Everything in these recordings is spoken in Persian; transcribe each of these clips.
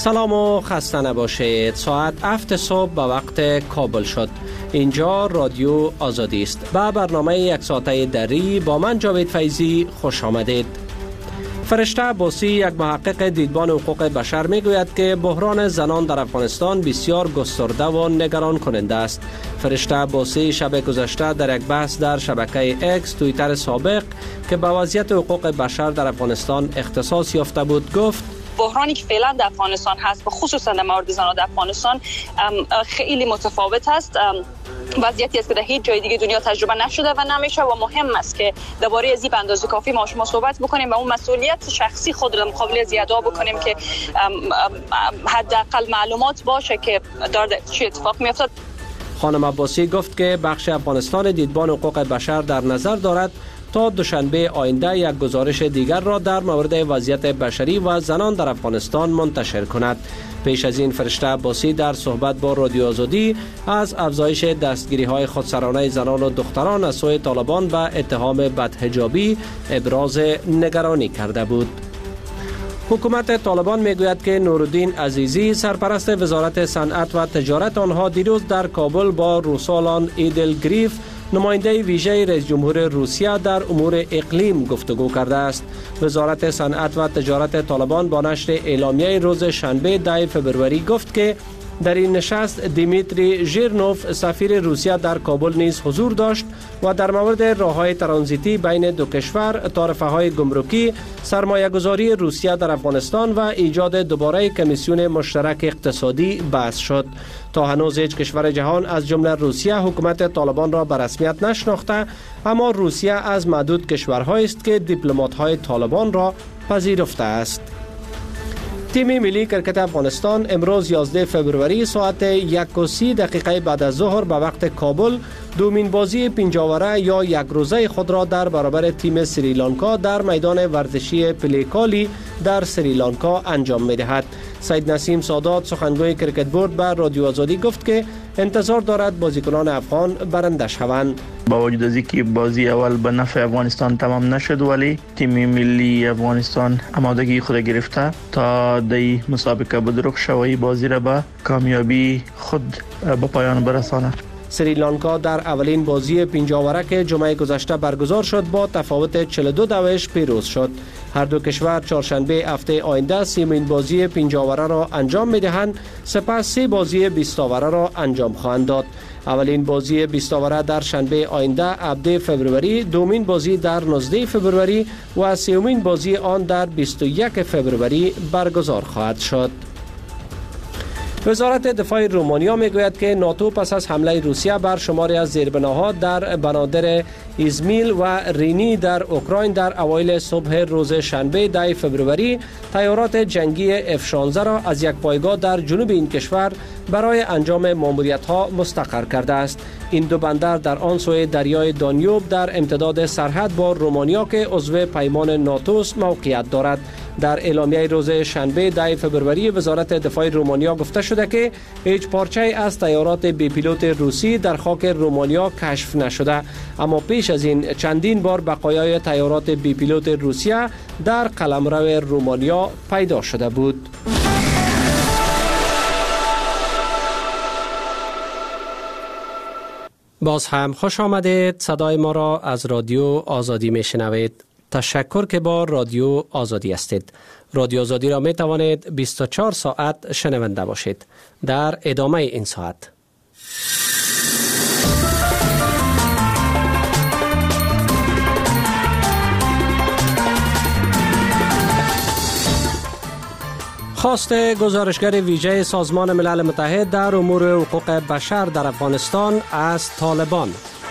سلام و خسته نباشید. ساعت 7 صبح به وقت کابل شد. اینجا رادیو آزادی است. به برنامه یک ساعته دری با من جاوید فیضی خوش آمدید. فرشته عباسی، یک محقق دیدبان حقوق بشر، میگوید که بحران زنان در افغانستان بسیار گسترده و نگران کننده است. فرشته عباسی شب گذشته در یک بحث در شبکه اکس توییتر سابق که به وضعیت حقوق بشر در افغانستان اختصاص یافته بود گفت: بحرانی که فعلا در افغانستان هست و خصوصا در مورد زنان در افغانستان خیلی متفاوت است. وضعیتی است که در هیچ جای دیگه دنیا تجربه نشده و نمیشه و مهم است که درباره از این به اندازه کافی ما شما صحبت بکنیم و اون مسئولیت شخصی خود را مقابل از ادا بکنیم که حداقل معلومات باشه که داره چه اتفاق میافتد. خانم عباسی گفت که بخش افغانستان دیدبان حقوق بشر در نظر دارد تا دوشنبه آینده یک گزارش دیگر را در مورد وضعیت بشری و زنان در افغانستان منتشر کند. پیش از این فرشته عباسی در صحبت با رادیو آزادی از افزایش دستگیری‌های خودسرانه زنان و دختران از سوی طالبان و اتهام بدحجابی ابراز نگرانی کرده بود. حکومت طالبان میگوید که نورالدین عزیزی، سرپرست وزارت صنعت و تجارت آنها، دیروز در کابل با روسالان ایدلگریف، نماینده ویژه رئیس جمهور روسیه در امور اقلیم گفتگو کرده است. وزارت صنعت و تجارت طالبان با نشر اعلامیه روز شنبه 10 فبروری گفت که در این نشست دیمیتری ژیرنوف، سفیر روسیه در کابل نیز حضور داشت و در مورد راههای ترانزیتی بین دو کشور، تعرفه‌های گمرکی، سرمایه‌گذاری روسیه در افغانستان و ایجاد دوباره کمیسیون مشترک اقتصادی بحث شد. تا هنوز هیچ کشور جهان از جمله روسیه حکومت طالبان را به رسمیت نشناخته، اما روسیه از معدود کشورهایی است که دیپلمات‌های طالبان را پذیرفته است. تیم ملی کرکت افغانستان امروز 11 فبروری ساعت 1:30 بعد از ظهر به وقت کابل دومین بازی پنجاوره یا یک روزه خود را در برابر تیم سریلانکا در میدان ورزشی پلیکالی در سریلانکا انجام می‌دهد. سید نسیم سادات، سخنگوی کرکت بورد، به رادیو آزادی گفت که انتظار دارد بازیکنان افغان برنده شوند. با وجود از اینکه بازی اول به نفع افغانستان تمام نشد، ولی تیم ملی افغانستان آمادگی خود گرفته تا در مسابقه بزرگ شوی بازی را به کامیابی خود به پایان برساند. سریلانکا در اولین بازی پنجاوره که جمعه گذشته برگزار شد با تفاوت 42 پیروز شد. هر دو کشور چهارشنبه هفته آینده سیمین بازی پنجاوره را انجام می‌دهند، سپس 3 بازی 20 آوره را انجام خواهند داد. اولین بازی 20 آوره در شنبه آینده 17 فبروری، دومین بازی در 19 فبروری و سومین بازی آن در 21 فبروری برگزار خواهد شد. وزارت دفاع رومانیا میگوید که ناتو پس از حمله روسیه بر شماری از زیربناها در بنادر ایزمیل و رینی در اوکراین در اوایل صبح روز شنبه 10 فبروری طیارات جنگی F-16 را از یک پایگاه در جنوب این کشور برای انجام ماموریت‌ها مستقر کرده است. این دو بندر در آن سوی دریای دانیوب در امتداد سرحد با رومانیا که عضو پیمان ناتو موقعیت دارد. در اعلامیه روز شنبه 10 فبروری وزارت دفاع رومانیا گفته شده که هیچ پارچه از طیارات بی پیلوت روسی در خاک رومانیا کشف نشده، اما پیش از این چندین بار بقایای طیارات بی پیلوت روسیه در قلمرو رومانیا پیدا شده بود. باز هم خوش آمدید. صدای ما را از رادیو آزادی می شنوید. تشکر که با رادیو آزادی هستید. رادیو آزادی را می توانید 24 ساعت شنونده باشید. در ادامه این ساعت خواست گزارشگر ویژه سازمان ملل متحد در امور حقوق بشر در افغانستان از طالبان.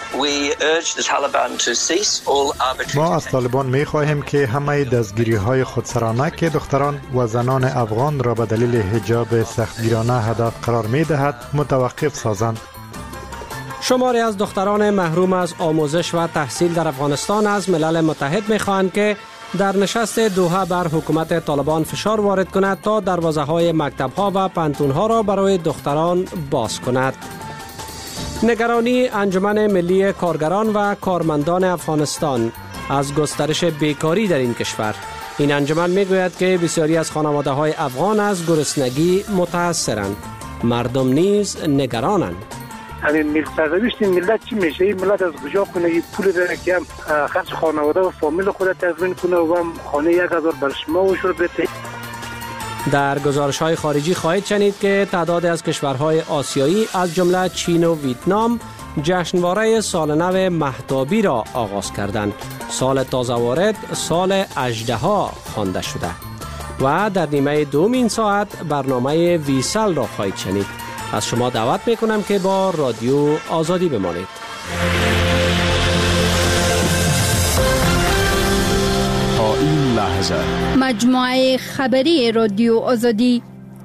ما از طالبان می خواهیم که همه دستگیری های خودسرانه که دختران و زنان افغان را به دلیل حجاب سختگیرانه هدف قرار می دهد متوقف سازند. شماری از دختران محروم از آموزش و تحصیل در افغانستان از ملل متحد می خواهند که در نشست دوحه بر حکومت طالبان فشار وارد کند تا دروازه های مکتب ها و پانتون ها را برای دختران باز کند. نگرانی انجمن ملی کارگران و کارمندان افغانستان از گسترش بیکاری در این کشور. این انجمن میگوید که بسیاری از خانواده‌های افغان از گرسنگی متاثرند. مردم نیز نگرانند. همین سرنوشت ملت چی میشه؟ این ملت از کجا کنه این پول داره که هم خرج خانواده و فامیل خود تضمین کنه و هم خانه 1000 بر شما و شروع بده. در گزارش‌های خارجی خواهید شنید که تعداد از کشورهای آسیایی از جمله چین و ویتنام جشنواره سال نو مهتابی را آغاز کردند. سال تازه وارد سال اژدها خوانده شده. و در نیمه دوم این ساعت برنامه ویسل را خواهید شنید. از شما دعوت میکنم که با رادیو آزادی بمانید. تا این لحظه مجموعه خبری رادیو آزادی.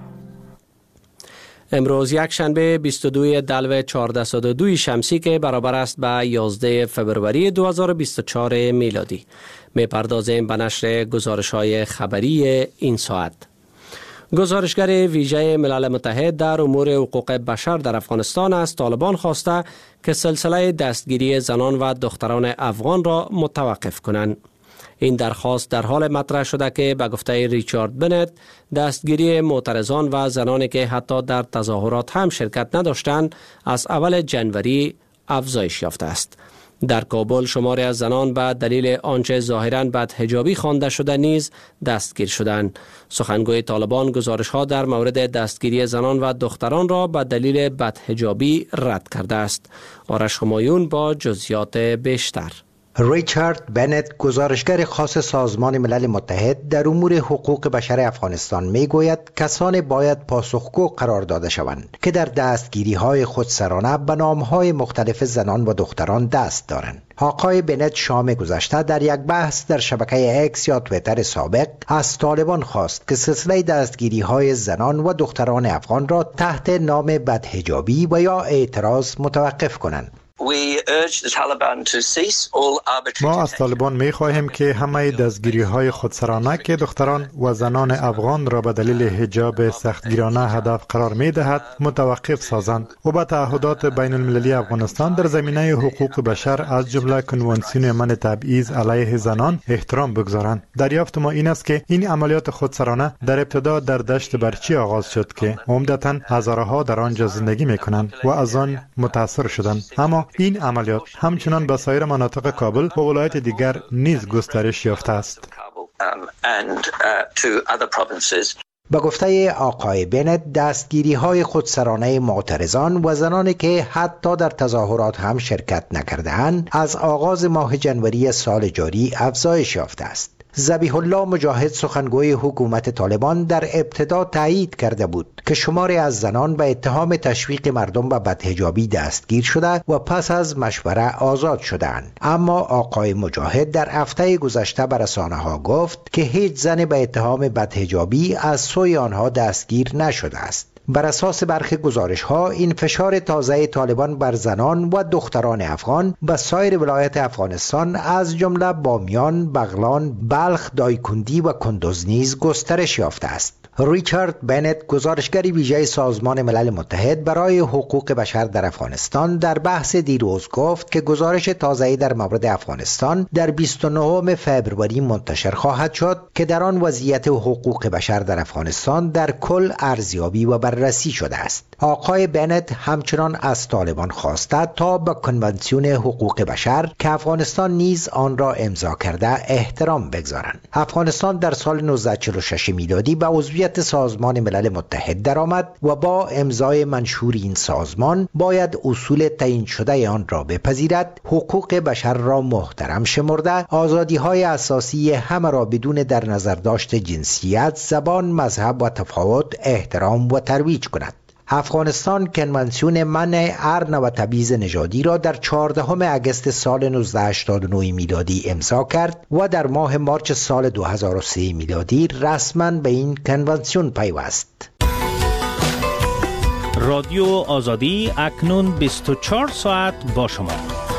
امروز یک شنبه 22 دلو 1402 شمسی که برابر است به 11 فبروری 2024 میلادی. میپردازیم به نشر گزارش‌های خبری این ساعت. گزارشگر ویژه ملل متحد در امور حقوق بشر در افغانستان از طالبان خواسته که سلسله دستگیری زنان و دختران افغان را متوقف کنند. این درخواست در حال مطرح شده که به گفته ریچارد بنت دستگیری معترضان و زنانی که حتی در تظاهرات هم شرکت نداشتند از اول جنوری افزایش یافته است. در کابل شماری از زنان به دلیل آنچه ظاهراً بدحجابی خوانده شده نیز دستگیر شدند. سخنگوی طالبان گزارش‌ها در مورد دستگیری زنان و دختران را به دلیل بدحجابی رد کرده است. آرش همایون با جزئیات بیشتر. ریچارد بنت گزارشگر خاص سازمان ملل متحد در امور حقوق بشر افغانستان میگوید کسانی باید پاسخگو قرار داده شوند که در دستگیری‌های خودسرانه به نام‌های مختلف زنان و دختران دست دارند. آقای بنت شام گذشته در یک بحث در شبکه اکس یا توییتر سابق از طالبان خواست که سلسله دستگیری‌های زنان و دختران افغان را تحت نام بدحجابی و یا اعتراض متوقف کنند. ما از طالبان می خواهیم که همه دستگیری های خودسرانه که دختران و زنان افغان را به دلیل حجاب سختگیرانه هدف قرار می دهد متوقف سازند و به تعهدات بین المللی افغانستان در زمینه حقوق بشر از جمله کنوانسیون منع تبعیض علیه زنان احترام بگذارند. دریافت ما این است که این عملیات خودسرانه در ابتدا در دشت برچی آغاز شد که عمدتاً هزارها در آنجا زندگی می کنند و از آن متاثر شدند، اما این عملیات همچنان به سایر مناطق کابل و ولایت دیگر نیز گسترش یافته است. به گفته آقای بنت دستگیری های خودسرانه معترضان و زنانی که حتی در تظاهرات هم شرکت نکرده‌اند از آغاز ماه جنوری سال جاری افزایش یافته است. ذبیح الله مجاهد سخنگوی حکومت طالبان در ابتدا تایید کرده بود که شماری از زنان به اتهام تشویق مردم به بدحجابی دستگیر شده و پس از مشوره آزاد شدند. اما آقای مجاهد در هفته گذشته به رسانه‌ها گفت که هیچ زن به اتهام بدحجابی از سوی آنها دستگیر نشده است. بر اساس برخی گزارش‌ها این فشار تازه طالبان بر زنان و دختران افغان به سایر ولایت افغانستان از جمله بامیان، بغلان، بلخ، دایکندی و کندز نیز گسترش یافته است. ریچارد بنت گزارشگر ویژه سازمان ملل متحد برای حقوق بشر در افغانستان در بحث دیروز گفت که گزارش تازه‌ای در مورد افغانستان در 29 فبروری منتشر خواهد شد که در آن وضعیت حقوق بشر در افغانستان در کل ارزیابی و بررسی شده است. آقای بنت همچنان از طالبان خواسته تا به کنوانسیون حقوق بشر که افغانستان نیز آن را امضا کرده احترام بگذارند. افغانستان در سال 1946 میلادی به عضویت سازمان ملل متحد درآمد و با امضای منشور این سازمان باید اصول تعیین شده آن را بپذیرد، حقوق بشر را محترم شمرده، آزادی‌های اساسی همه را بدون در نظر داشت جنسیت، زبان، مذهب و تفاوت احترام و ترویج کند. افغانستان کنوانسیون منع ارن و تبعیض نژادی را در 14 اگست سال 1989 میلادی امضا کرد و در ماه مارچ سال 2003 میلادی رسما به این کنوانسیون پیوست. رادیو آزادی اکنون 24 ساعت با شما.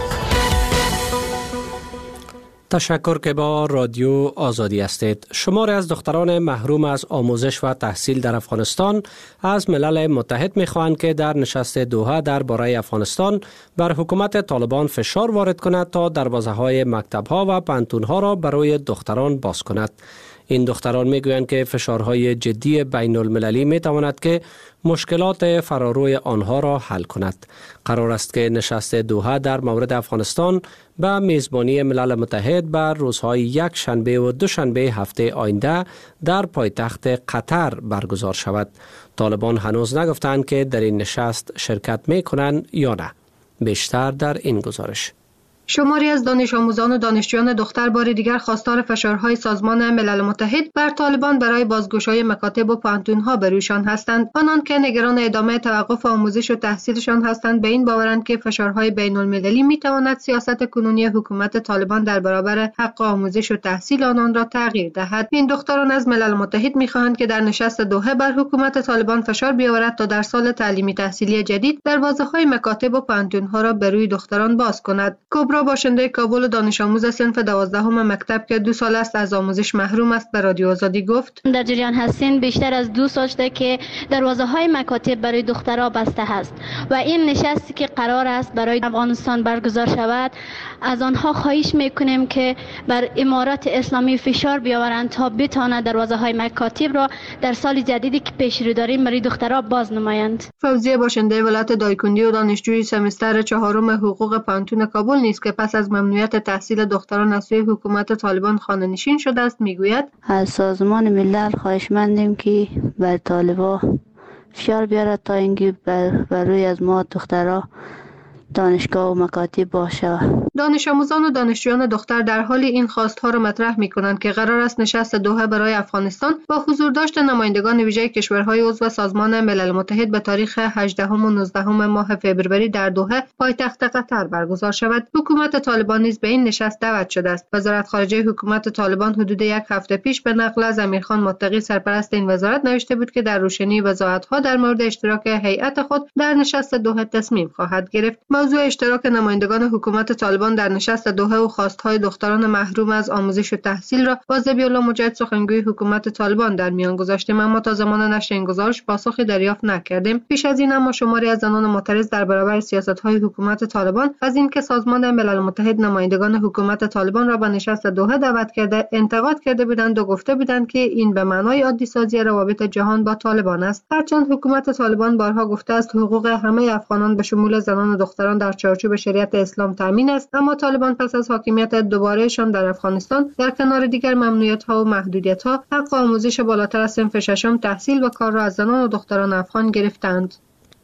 تشکر که با رادیو آزادی هستید. شماری از دختران محروم از آموزش و تحصیل در افغانستان از ملل متحد می‌خواهند که در نشست دوحه درباره افغانستان بر حکومت طالبان فشار وارد کند تا دروازه‌های مکتب‌ها و پانتون‌ها را برای دختران باز کند. این دختران میگویند که فشارهای جدی بین المللی میتواند که مشکلات فراروی آنها را حل کند. قرار است که نشست دوحه در مورد افغانستان به میزبانی ملل متحد بر روزهای یک شنبه و دوشنبه هفته آینده در پایتخت قطر برگزار شود. طالبان هنوز نگفتند که در این نشست شرکت میکنند یا نه. بیشتر در این گزارش. شماری از دانش آموزان و دانشجویان دختر بار دیگر خواستار فشارهای سازمان ملل متحد بر طالبان برای بازگشایی مکاتب و پانتونها بر رویشان هستند. آنان که نگران ادامه توقف آموزش و تحصیلشان هستند به این باورند که فشارهای بین المللی میتواند سیاست کنونی حکومت طالبان در برابر حق آموزش و تحصیل آنان را تغییر دهد. این دختران از ملل متحد میخواهند که در نشست دوحه بر حکومت طالبان فشار بیاورد تا در سال تعلیمی تحصیلی جدید دروازه‌های مکاتب و پانتونها را بر روی دختران باز کند. کبرا باشنده کابل دانش آموز صنف 12 مکتب که 2 سال است از آموزش محروم است به رادیو آزادی گفت: در جریان هستین بیشتر از 2 سال شده که دروازه‌های مکاتب برای دخترها بسته است و این نشستی که قرار است برای افغانستان برگزار شود از آنها خواهش میکنیم که بر امارات اسلامی فشار بیاورند تا بتواند دروازه‌های مکاتب را در سال جدیدی که پیش رو داریم برای دخترها باز نمایند. فوزیه باشنده ولایت دایکندی و دانشجوی سمستر 4 حقوق پانتون کابل نیست که پس از ممنوعیت تحصیل دختران از سوی حکومت طالبان خانه‌نشین شده است میگوید: از سازمان ملل خواهشمندیم که بر طالبان فشار بیارد تا اینکه بر روی از ما دخترها دانشگاه و مکاتب باشه. دانش آموزان و دانشجویان دختر در حال این خواستها را مطرح می‌کنند که قرار است نشست دوحه برای افغانستان با حضور داشت نمایندگان ویژه کشورهای عضو سازمان ملل متحد به تاریخ 18 و 19 ماه فوریه در دوحه پایتخت قطر برگزار شود. حکومت طالبان نیز به این نشست دعوت شده است. وزارت خارجه حکومت طالبان حدود 1 هفته پیش به نقل از امیرخان متقی سرپرست این وزارت نوشته بود که در روشنی وضاحت‌ها در مورد اشتراک هیئت خود در نشست دوحه تصمیم خواهد گرفت. موضوع اشتراک نمایندگان حکومت طالبان در نشست دوحه و خواستهای دختران محروم از آموزش و تحصیل را با ذبیح‌الله مجاهد سخنگوی حکومت طالبان در میان گذاشتیم، اما تا زمان نشر این گزارش پاسخی دریافت نکردیم. پیش از این اما شماری از زنان معترض در برابر سیاست‌های حکومت طالبان از اینکه سازمان ملل متحد نمایندگان حکومت طالبان را به نشست دوحه دعوت کرده انتقاد کرده بودند و گفته بودند که این به معنای عادی سازی روابط جهان با طالبان است. هرچند حکومت طالبان بارها گفته است حقوق همه افغانان به شمول زنان و دختران در چارچوب شریعت اسلام تامین است، اما طالبان پس از حاکمیت دوبارهشان در افغانستان در کنار دیگر ممنوعیت‌ها و محدودیت‌ها حق آموزش بالاتر از صنف 6 تحصیل و کار را از زنان و دختران افغان گرفتند.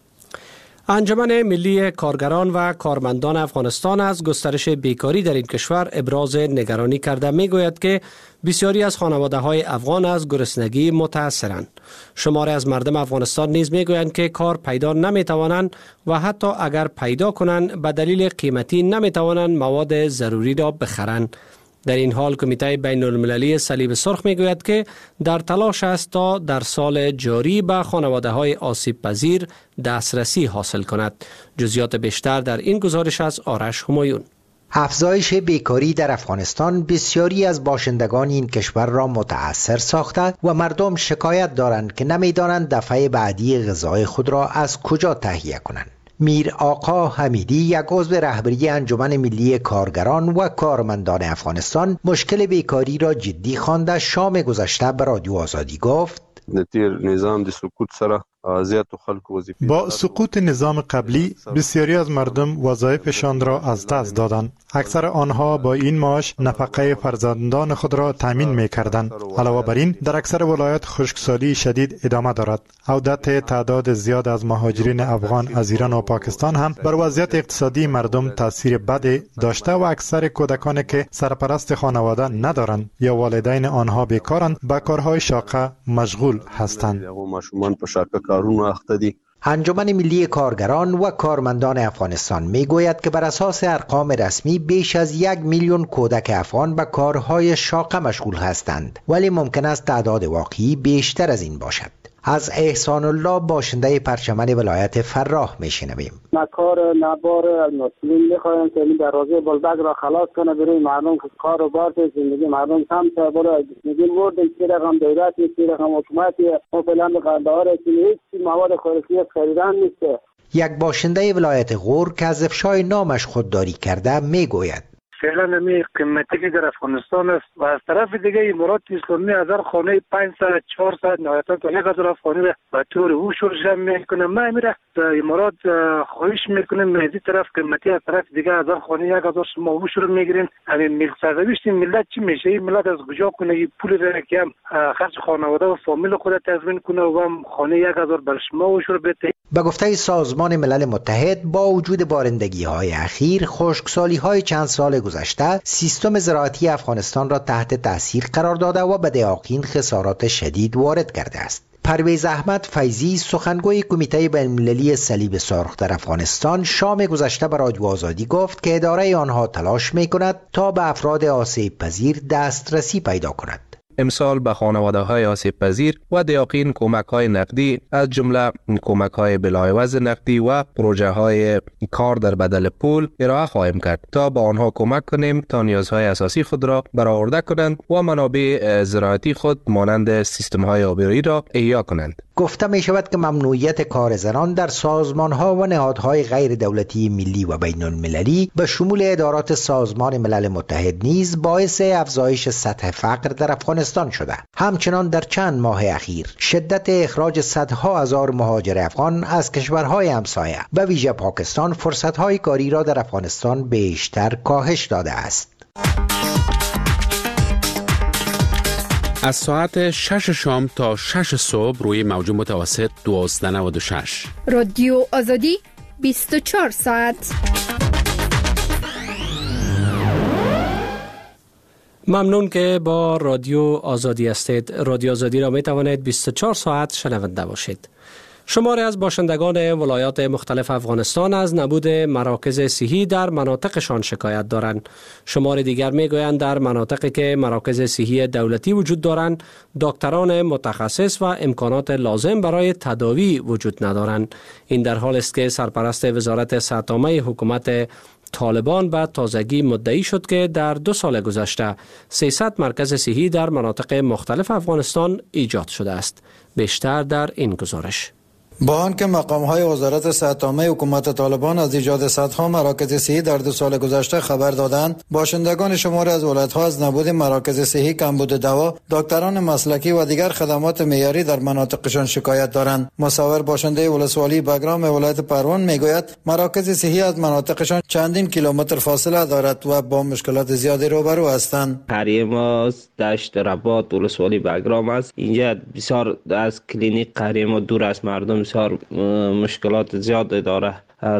انجمن ملی کارگران و کارمندان افغانستان از گسترش بیکاری در این کشور ابراز نگرانی کرده میگوید که بسیاری از خانواده‌های افغان از گرسنگی متاثرند. شماری از مردم افغانستان نیز میگویند که کار پیدا نمیتوانند و حتی اگر پیدا کنند به دلیل قیمتی نمیتوانند مواد ضروری را بخرند. در این حال کمیته بین المللی صلیب سرخ میگوید که در تلاش است تا در سال جاری به خانواده‌های آسیب پذیر دسترسی حاصل کند. جزئیات بیشتر در این گزارش از آرش همایون. افزایش بیکاری در افغانستان بسیاری از باشندگان این کشور را متأثر ساخته و مردم شکایت دارند که نمی‌دانند دفعه بعدی غذای خود را از کجا تهیه کنند. میر آقا حمیدی، یک عضو رهبری انجمن ملی کارگران و کارمندان افغانستان، مشکل بیکاری را جدی خوانده شام گذشته به رادیو آزادی گفت: نظام د سقوط سره با سقوط نظام قبلی بسیاری از مردم وظایفشان را از دست دادند. اکثر آنها با این معاش نفقه فرزندان خود را تامین می‌کردند. علاوه بر این در اکثر ولایات خشکسالی شدید ادامه دارد. عودت تعداد زیاد از مهاجرین افغان از ایران و پاکستان هم بر وضعیت اقتصادی مردم تاثیر بد داشته و اکثر کودکانی که سرپرست خانواده ندارند یا والدین آنها بیکارند به کارهای شاقه مشغول هستند. انجمن ملی کارگران و کارمندان افغانستان میگوید که بر اساس ارقام رسمی بیش از 1 میلیون کودک افغان به کارهای شاقه مشغول هستند، ولی ممکن است تعداد واقعی بیشتر از این باشد. از احسان الله باشنده پرچمن ولایت فراه میشنویم. کار نبار مسئولین میخوایم که این دروازه بلدک را خلاص کنه برای مردم که کار و بار زندگی مردم کم تا برای زندگی مورد چی رقم دولتی چی رقم حکومتی و فلان قرارداد هیچ مواد خوراکی خریدن نیست. یک باشنده ولایت غور که از افشای نامش خودداری کرده میگوید: فعلا می قیمتی که در افغانستان است و از طرف دیگه امارات اسلامی هزار خانه 500 400 نهایتا تا 1000 خانه به طور وشور جمع میکنه. ما میره امارات خواهش میکنیم از این طرف قیمتی از طرف دیگه هزار خانه 1000 شما وشور میگیرین. همین ملک سرنوشت ملت چی میشه؟ این ملت از کجا کنه پول را که خرج خانواده و فامیل خود تضمین کنه و هم خانه 1000 بر شما وشور بده. به گفته سازمان ملل متحد با وجود بارندگی‌های اخیر، خشکسالی‌های چند سال گذشته سیستم زراعتی افغانستان را تحت تاثیر قرار داده و به دهاقین خسارات شدید وارد کرده است. پرویز احمد فیضی، سخنگوی کمیته بین‌المللی صلیب سرخ در افغانستان، شام گذشته به رادیو آزادی گفت که اداره آنها تلاش می‌کند تا به افراد آسیب پذیر دسترسی پیدا کند. امسال به خانواده‌های آسیب پذیر و دیاقین کمک‌های نقدی از جمله کمک‌های بلایوز نقدی و پروژه‌های کار در بدل پول ارائه خواهیم کرد تا به آنها کمک کنیم تا نیازهای اساسی خود را برآورده کنند و منابع زراعتی خود مانند سیستم‌های آبیاری را احیا کنند. گفته می شود که ممنوعیت کار زنان در سازمان‌ها و نهادهای غیر دولتی ملی و بین المللی به شمول ادارات سازمان ملل متحد نیز باعث افزایش سطح فقر در افغانستان شده. همچنان در چند ماه اخیر شدت اخراج صدها هزار مهاجر افغان از کشورهای همسایه به ویژه پاکستان فرصت‌های کاری را در افغانستان بیشتر کاهش داده است. از ساعت 6 شام تا 6 صبح روی موج متوسط 1296 رادیو آزادی 24 ساعت. ممنون که با رادیو آزادی هستید. رادیو آزادی را می توانید 24 ساعت شنونده باشید. شماری از باشندگان ولایات مختلف افغانستان از نبود مراکز صحی در مناطقشان شکایت دارند. شمار دیگر میگویند در مناطقی که مراکز صحی دولتی وجود دارند، دکتران متخصص و امکانات لازم برای تداوی وجود ندارند. این در حال است که سرپرست وزارت صحت‌عامه حکومت طالبان به تازگی مدعی شد که در 2 سال گذشته 300 مرکز صحی در مناطق مختلف افغانستان ایجاد شده است. بیشتر در این گزارش. با آنکه مقام‌های وزارت صحت‌عامه حکومت طالبان از ایجاد صدها مراکز صحی در 2 سال گذشته خبر دادند، باشندگان شماری از ولایت‌ها از نبود مراکز صحی، کمبود دوا، دکتران مسلکی و دیگر خدمات معیاری در مناطقشان شکایت دارند. مصور باشنده ولسوالی بگرام ولایت پروان میگوید مراکز صحی از مناطقشان چندین کیلومتر فاصله دارد و با مشکلات زیادی روبرو هستند. قریه ما دشت رباط ولسوالی بگرام است. اینجا بسیار از کلینیک قریه ما دور است، مردم بسیار مشکلات زیاد داره.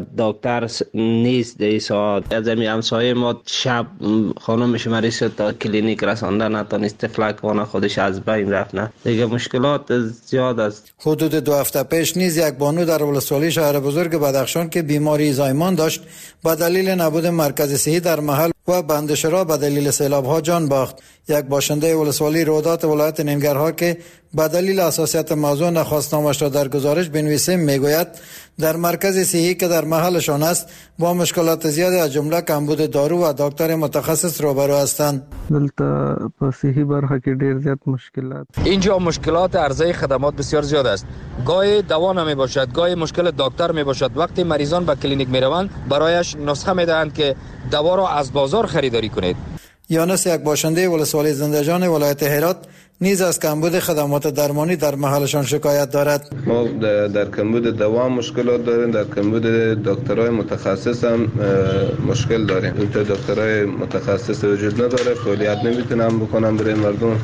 دکتر نیست در ساعت. از این همسایه ما شب خانمش مریض شد تا کلینیک رسانده نتونست، فلک وانه خودش از بین رفت. نه دیگه مشکلات زیاد است. حدود 2 هفته پیش نیز یک بانو در ولسوالی شهر بزرگ بدخشان که بیماری زایمان داشت به دلیل نبود مرکز صحی در محل و بندشرا به دلیل سیلاب‌ها جان باخت. یک باشنده ولسوالی رودات ولایت ننگرهار که به دلیل حساسیت موضوع نخواستنامش را در گزارش بنویسیم میگوید در مرکز صحی که در محلشان است با مشکلات زیادی از جمله کمبود دارو و دکتر متخصص روبرو هستند. دلته په صحی برخه کې ډیر زیات مشکلات. اینجا مشکلات عرضه خدمات بسیار زیاد است. گاهی دوا نمی باشد، گاهی مشکل دکتر می باشد. وقتی مریضان به کلینیک می روند برایش نسخه می دهند که دوا را از بازار خریداری کنید. یانس، یک باشنده ولسوالی زنده‌جان ولایت هرات، نیز از کمبود خدمات درمانی در محلشان شکایت دارد. ما در کمبود دوا مشکلات داریم، در کمبود دکترای متخصص هم مشکل داریم. دکترای متخصص وجود نداره، فعالیت نمیتونن بکنن برای مردم.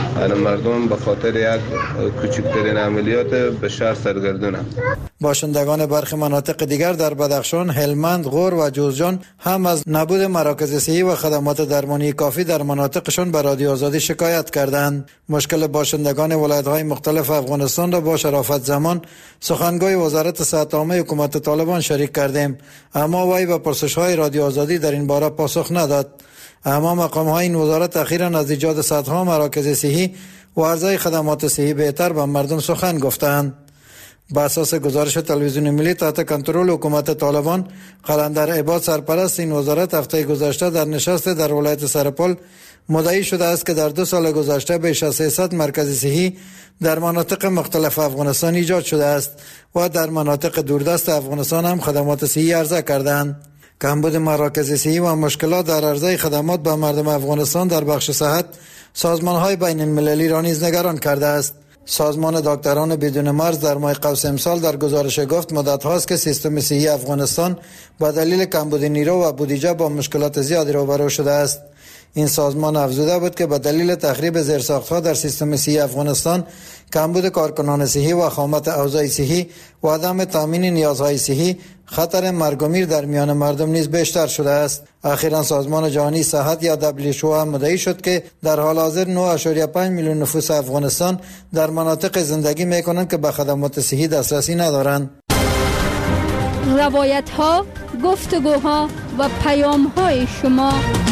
مردم به خاطر یک کوچکترین عملیات به شهر سرگردونن. باشندگان برخی مناطق دیگر در بدخشان، هلمند، غور و جوزجان هم از نبود مراکز صحی و خدمات درمانی کافی در مناطقشان به رادیو آزادی شکایت کردند. مشکل باشندگان ولایت‌های مختلف افغانستان را با شرافت زمان، سخنگوی وزارت صحت‌عامه حکومت طالبان شریک کردیم، اما وی به پرسش‌های رادیو آزادی در این باره پاسخ نداد. اما مقام‌های این وزارت اخیراً از ایجاد صدها مراکز صحی و عرضه خدمات صحی بهتر به مردم سخن گفتند. با اساس گزارش تلویزیون ملی تحت کنترل حکومت طالبان، قلندر عباد، سرپرست این وزارت، هفته گذشته در نشست در ولایت سرپل مدعی شده است که در 2 سال گذشته بیش از 300 مرکز صحی در مناطق مختلف افغانستان ایجاد شده است و در مناطق دوردست افغانستان هم خدمات صحی عرضه کردند. کمبود مراکز صحی و مشکلات در عرضه خدمات به مردم افغانستان در بخش صحت سازمان‌های بین المللی را نیز نگران کرده است. سازمان دکتران بدون مرز در ماه قوس امسال در گزارش گفت مدت هاست که سیستم صحی افغانستان با دلیل کمبود نیرو و بودجه با مشکلات زیادی روبرو شده است. این سازمان افزوده بود که به دلیل تخریب زیرساخت‌ها در سیستم صحی افغانستان، کمبود کارکنان صحی و خامات اوضاع صحی و عدم تامین نیازهای صحی، خطر مرگ و میر در میان مردم نیز بیشتر شده است. اخیراً سازمان جهانی صحت یا WHO هم مدعی شد که در حال حاضر 9.5 میلیون نفوس افغانستان در مناطق زندگی می‌کنند که به خدمات صحی دسترسی ندارند. روایت‌ها، گفتگوها و پیام‌های شما.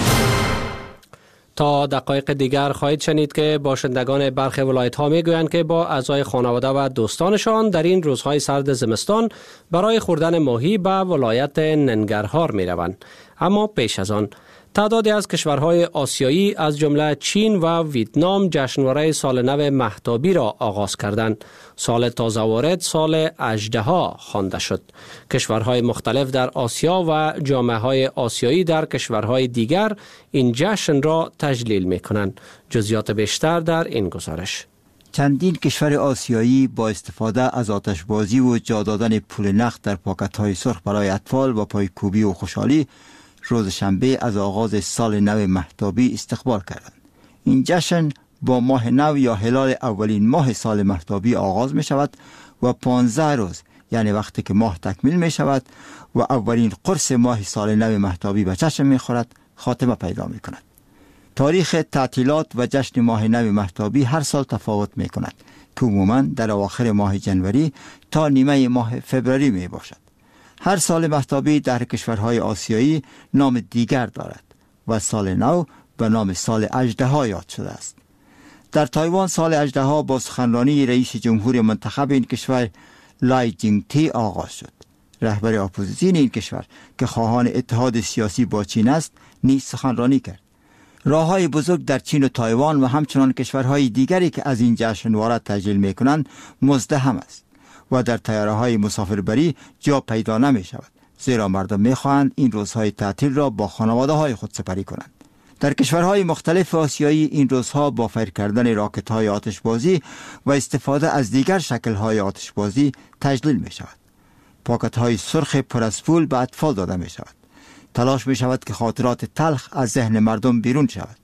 تا دقایق دیگر خواهید شنید که باشندگان برخی ولایت‌ها می‌گویند که با اعضای خانواده و دوستانشان در این روزهای سرد زمستان برای خوردن ماهی به ولایت ننگرهار می‌روند. اما پیش از آن تعدادی از کشورهای آسیایی از جمله چین و ویتنام جشنواره سال نو مهتابی را آغاز کردند. سال تازه وارد سال اژدها خوانده شد. کشورهای مختلف در آسیا و جامعه‌های آسیایی در کشورهای دیگر این جشن را تجلیل می‌کنند. جزئیات بیشتر در این گزارش. چندین کشور آسیایی با استفاده از آتشبازی و جا دادن پول نقد در پاکت‌های سرخ برای اطفال و پایکوبی و خوشحالی روز شنبه از آغاز سال نو مهتابی استقبال کردند. این جشن با ماه نو یا هلال اولین ماه سال مهتابی آغاز می شود و 15 روز یعنی وقتی که ماه تکمیل می شود و اولین قرص ماه سال نو مهتابی به چشم می خورد خاتمه پیدا می کند. تاریخ تعطیلات و جشن ماه نو مهتابی هر سال تفاوت می کند که عموماً در اواخر ماه جنوری تا نیمه ماه فوریه می باشد. هر سال مهتابی در کشورهای آسیایی نام دیگر دارد و سال نو به نام سال اژدها یاد شده است. در تایوان سال اژدها با سخنرانی رئیس جمهور منتخب این کشور لای جینگ-تی آغاز شد. رهبر اپوزیسیون این کشور که خواهان اتحاد سیاسی با چین است نیز سخنرانی کرد. راههای بزرگ در چین و تایوان و همچنان کشورهای دیگری که از این جشنواره تجلیل می‌کنند مزدحم است و در طیاره‌های مسافربری جا پیدا نمی‌شود، زیرا مردم می‌خواهند این روزهای تعطیل را با خانواده‌های خود سپری کنند. در کشورهای مختلف آسیایی این روزها با فیر کردن راکت‌های آتشبازی و استفاده از دیگر شکل‌های آتشبازی تجلیل می‌شود. پاکت‌های سرخ پر از پول به اطفال داده می‌شود. تلاش می‌شود که خاطرات تلخ از ذهن مردم بیرون شود.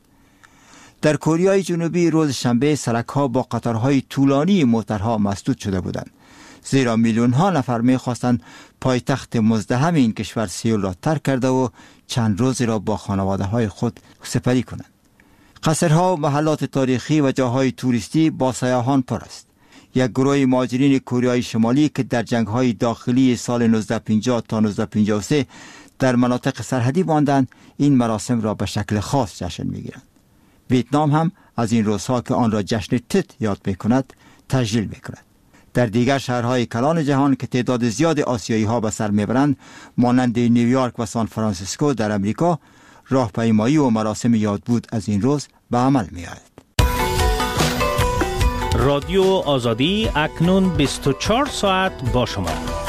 در کره جنوبی روز شنبه سرک‌ها با قطارهای طولانی موترها مسدود شده بودند، زیرا میلیون‌ها نفر می‌خواستند پایتخت مزدحم این کشور سئول را ترک کرده و چند روزی را با خانواده‌های خود سپری کنند. قصرها و محلات تاریخی و جاهای توریستی با سیاحان پر است. یک گروه مهاجرین کره شمالی که در جنگ‌های داخلی سال 1950 تا 1953 در مناطق سرحدی ماندند، این مراسم را به شکل خاص جشن می‌گیرند. ویتنام هم از این روزها که آن را جشن تت یاد می‌کند تجلیل می‌کند. در دیگر شهرهای کلان جهان که تعداد زیاد آسیایی ها به سر میبرند، مانند نیویورک و سان فرانسیسکو در امریکا، راهپیمایی و مراسم یادبود از این روز به عمل می‌آید. رادیو آزادی اکنون 24 ساعت با شما.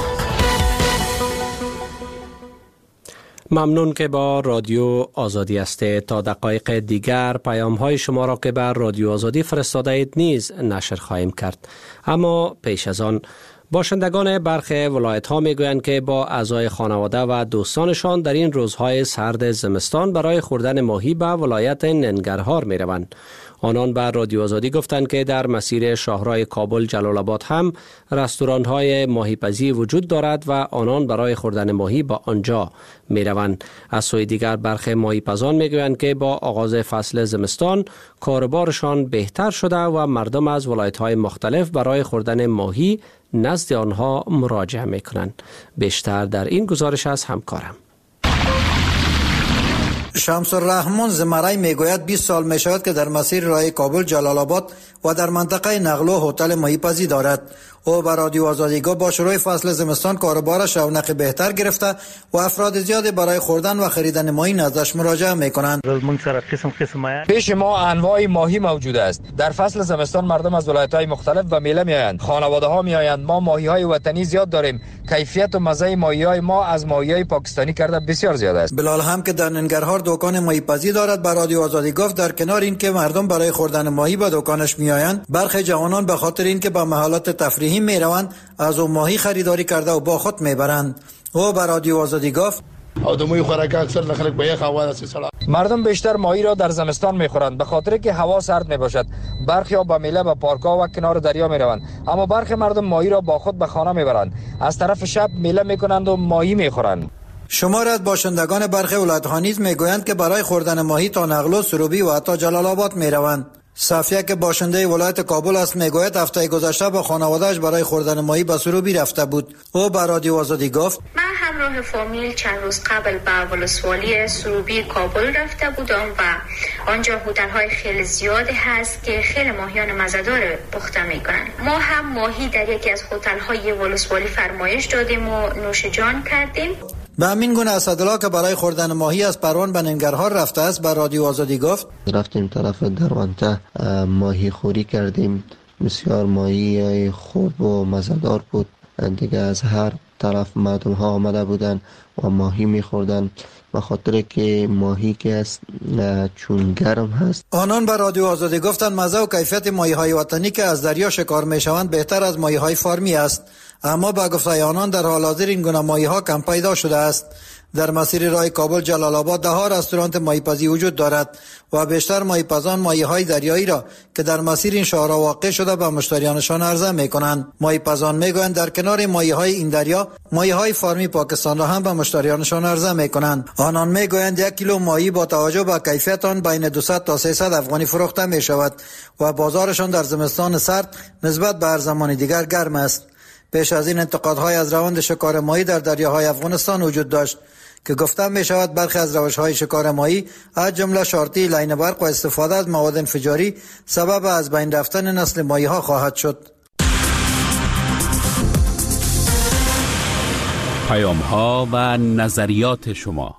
ممنون که با رادیو آزادی هستید. تا دقایق دیگر پیام های شما را که بر رادیو آزادی فرستاده اید نیز نشر خواهیم کرد. اما پیش از آن باشندگان برخی ولایت ها می گویند که با اعضای خانواده و دوستانشان در این روزهای سرد زمستان برای خوردن ماهی به ولایت ننگرهار می روند. آنان بر رادیو آزادی گفتند که در مسیر شاهراه کابل جلال آباد هم رستوران های ماهیپزی وجود دارد و آنان برای خوردن ماهی با آنجا می روند. از سوی دیگر برخی ماهیپزان می گویند که با آغاز فصل زمستان کاروبارشان بهتر شده و مردم از ولایت های مختلف برای خوردن ماهی نزد آنها مراجعه می کنند. بیشتر در این گزارش از همکارم. شمس الرحمن زمرای میگوید 20 سال میشود که در مسیر راه کابل جلال آباد و در منطقه نقلو هتل ماهیپزی دارد. او بر رادیو آزادی گفت با شروع فصل زمستان کاروبارش رونق بهتر گرفته و افراد زیادی برای خوردن و خریدن ماهی نزدش مراجعه میکنند. پیش ما انواع ماهی موجود است. در فصل زمستان مردم از ولایت‌های مختلف به میله میآیند. خانواده‌ها میآیند. ما ماهی‌های وطنی زیاد داریم. کیفیت و مزه ماهی‌های ما از ماهی‌های پاکستانی کرده بسیار زیاد است. بلال هم که در ننگرهار دکان ماهی پزی دارد بر رادیو آزادی گفت در کنار این که مردم برای خوردن ماهی به دکانش میآیند، برخی جوانان به خاطر اینکه به محلات تفریحی میروند از اون ماهی خریداری کرده و با خود میبرند. او بر رادیو آزادی گفت مردم بیشتر ماهی را در زمستان میخورند به خاطر که هوا سرد میباشد. برخی به میله به پارک‌ها و کنار دریا میروند، اما برخی مردم ماهی را با خود به خانه میبرند. از طرف شب میله میکنند و ماهی میخورند. شمار از باشندگان برخی ولایت‌ها نیز میگویند که برای خوردن ماهی تا نقل و سروبی و حتی جلال آباد میروند. صافیه که باشنده ولایت کابل است میگوید هفته گذشته با خانواده‌اش برای خوردن ماهی به سروبی رفته بود. او بر رادیو آزادی گفت من همراه فامیل چند روز قبل به ولسوالی سروبی کابل رفته بودم و آنجا هتل‌های خیلی زیادی هست که خیلی ماهیان مزه‌دار پخته میکنن. ما هم ماهی در یکی از هتل‌های ولسوالی فرمایش دادیم و نوش جان کردیم. به همین گونه اسدالله که برای خوردن ماهی از پروان به ننگرهار رفته است بر رادیو آزادی گفت رفتیم طرف دروانته ماهی خوری کردیم. بسیار ماهی خوب و مزه‌دار بود. دیگه از هر طرف مردم ها آمده بودن و ماهی میخوردن به خاطر که ماهی که است چون گرم هست. آنان بر رادیو آزادی گفتند مزه و کیفیت ماهی های وطنی که از دریا شکار میشوند بهتر از ماهی های فارمی است، اما با گفته آنان در حال حاضر این گونه ماهی ها کم پیدا شده است. در مسیر راه کابل جلال آباد ده ها رستوران ماهی پزی وجود دارد و بیشتر ماهی پزان ماهی های دریایی را که در مسیر این شهرها واقع شده به مشتریانشان عرضه میکنند. ماهی پزان میگویند در کنار ماهی های این دریا ماهی های فارمی پاکستان را هم به مشتریانشان عرضه میکنند. آنان میگویند 1 کیلو ماهی با توجه به کیفیت آن بین 200 تا 300 افغانی فروخته می شود و بازارشان در زمستان سرد نسبت به هر زمان دیگر گرم است. پیش از این انتقادهای از روند شکار ماهی در دریاهای افغانستان وجود داشت که گفته می شود برخی از روش‌های شکار ماهی از جمله شارتی، لین برق و استفاده از مواد انفجاری سبب از بین رفتن نسل ماهی‌ها خواهد شد. پیام‌ها و نظریات شما.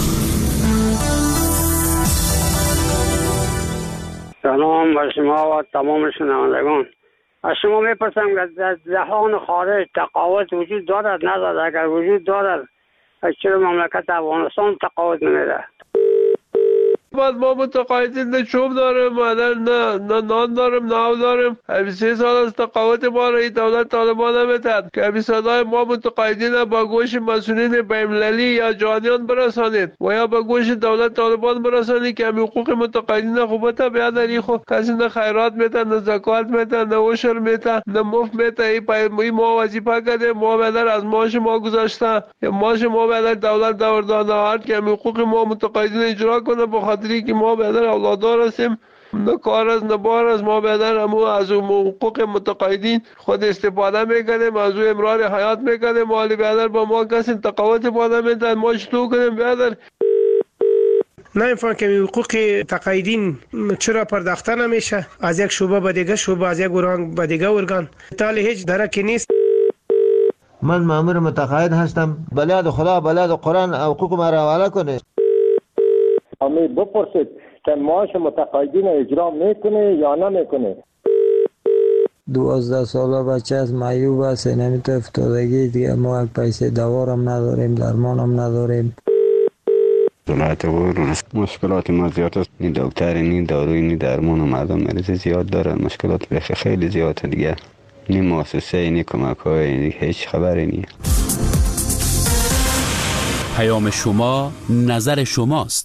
سلام بر شما و تمام شنوندگان. از شما میپرسم که در جهان خارج تقاوت وجود دارد ندارد؟ اگر وجود دارد چرا مملکت افغانستان تقاوت نمیده؟ بعد ما متقاعدین نه چوب داریم نه نان داریم نه آب داریم. 3 سال از تقاوت ما را دولت طالبان نمیتد که صدای ما متقاعدین با گوش مسئولین بین‌المللی یا جهانیان برسانید و یا با گوش دولت طالبان برسانید که حقوق متقاعدین خوبت بیادری خو کسی نه خیرات میتن نه زکات میتن نه عشر میتن نه مفت میتن. این ما وظیفه کرده ما بدر از معاش ما گذاشته معاش ما بدر دولت داده هر که حقوق ما متقاعدین اجرا کنه بخاطر که ما بدر اولادار هستیم نه کار از نه بار از ما بدر همو از حقوق متقاعدین خود استفاده میکنیم از او امرار حیات میکنیم مالی بدر با ما کسی تقاوت باده میدن ما چطور کنیم بدر نمیفهم که حقوق تقاعدین چرا پرداخته نمیشه از یک شعبه به دیگه شعبه از یک ارگان به دیگه ارگان تالی هیچ درکی نیست. من مأمور متقاعد هستم بلاد خدا بلاد قرآن حقوق ما را حواله کنه. امی بپرسید که معاش متقاعدین اجرا میکنه یا نمیکنه. 12 ساله بچه از معیوب است نمیتونه افتادگی دیگه ما پیسه دوارم نداریم درمانم نداریم. ولایت غور مشکلات ما زیاد است. نی دکتر نی داروی نی درمان و مردم مریض زیاد دارن. مشکلات بخی خیلی زیاده دیگه. نی مؤسسه نی کمک های هیچ خبری نی. پیام شما نظر شماست.